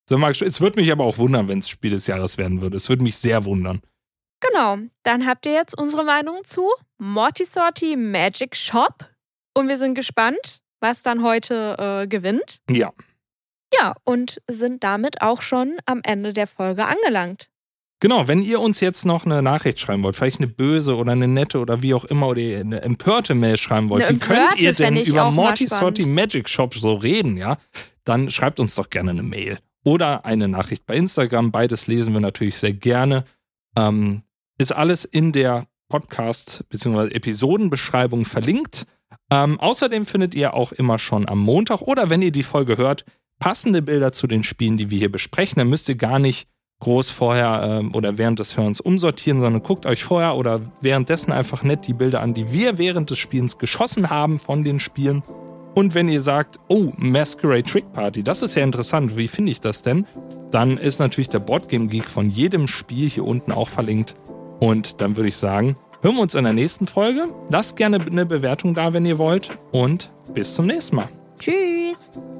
[SPEAKER 2] es würde mich aber auch wundern, wenn es Spiel des Jahres werden würde. Es würde mich sehr wundern.
[SPEAKER 3] Genau, dann habt ihr jetzt unsere Meinung zu Morty Sorty Magic Shop und wir sind gespannt, was dann heute äh, gewinnt.
[SPEAKER 2] Ja.
[SPEAKER 3] Ja, und sind damit auch schon am Ende der Folge angelangt.
[SPEAKER 2] Genau, wenn ihr uns jetzt noch eine Nachricht schreiben wollt, vielleicht eine böse oder eine nette oder wie auch immer, oder eine empörte Mail schreiben wollt,
[SPEAKER 3] eine
[SPEAKER 2] wie könnt ihr denn über Morty
[SPEAKER 3] spannend.
[SPEAKER 2] Sorty Magic Shop so reden, ja? Dann schreibt uns doch gerne eine Mail oder eine Nachricht bei Instagram. Beides lesen wir natürlich sehr gerne. Ähm, ist alles in der Podcast- bzw. Episodenbeschreibung verlinkt. Ähm, außerdem findet ihr auch immer schon am Montag oder wenn ihr die Folge hört, passende Bilder zu den Spielen, die wir hier besprechen. Dann müsst ihr gar nicht groß vorher ähm, oder während des Hörens umsortieren, sondern guckt euch vorher oder währenddessen einfach nett die Bilder an, die wir während des Spielens geschossen haben von den Spielen. Und wenn ihr sagt, oh, Masquerade Trick Party, das ist ja interessant, wie finde ich das denn? Dann ist natürlich der Boardgame Geek von jedem Spiel hier unten auch verlinkt. Und dann würde ich sagen, hören wir uns in der nächsten Folge. Lasst gerne eine Bewertung da, wenn ihr wollt. Und bis zum nächsten Mal.
[SPEAKER 3] Tschüss.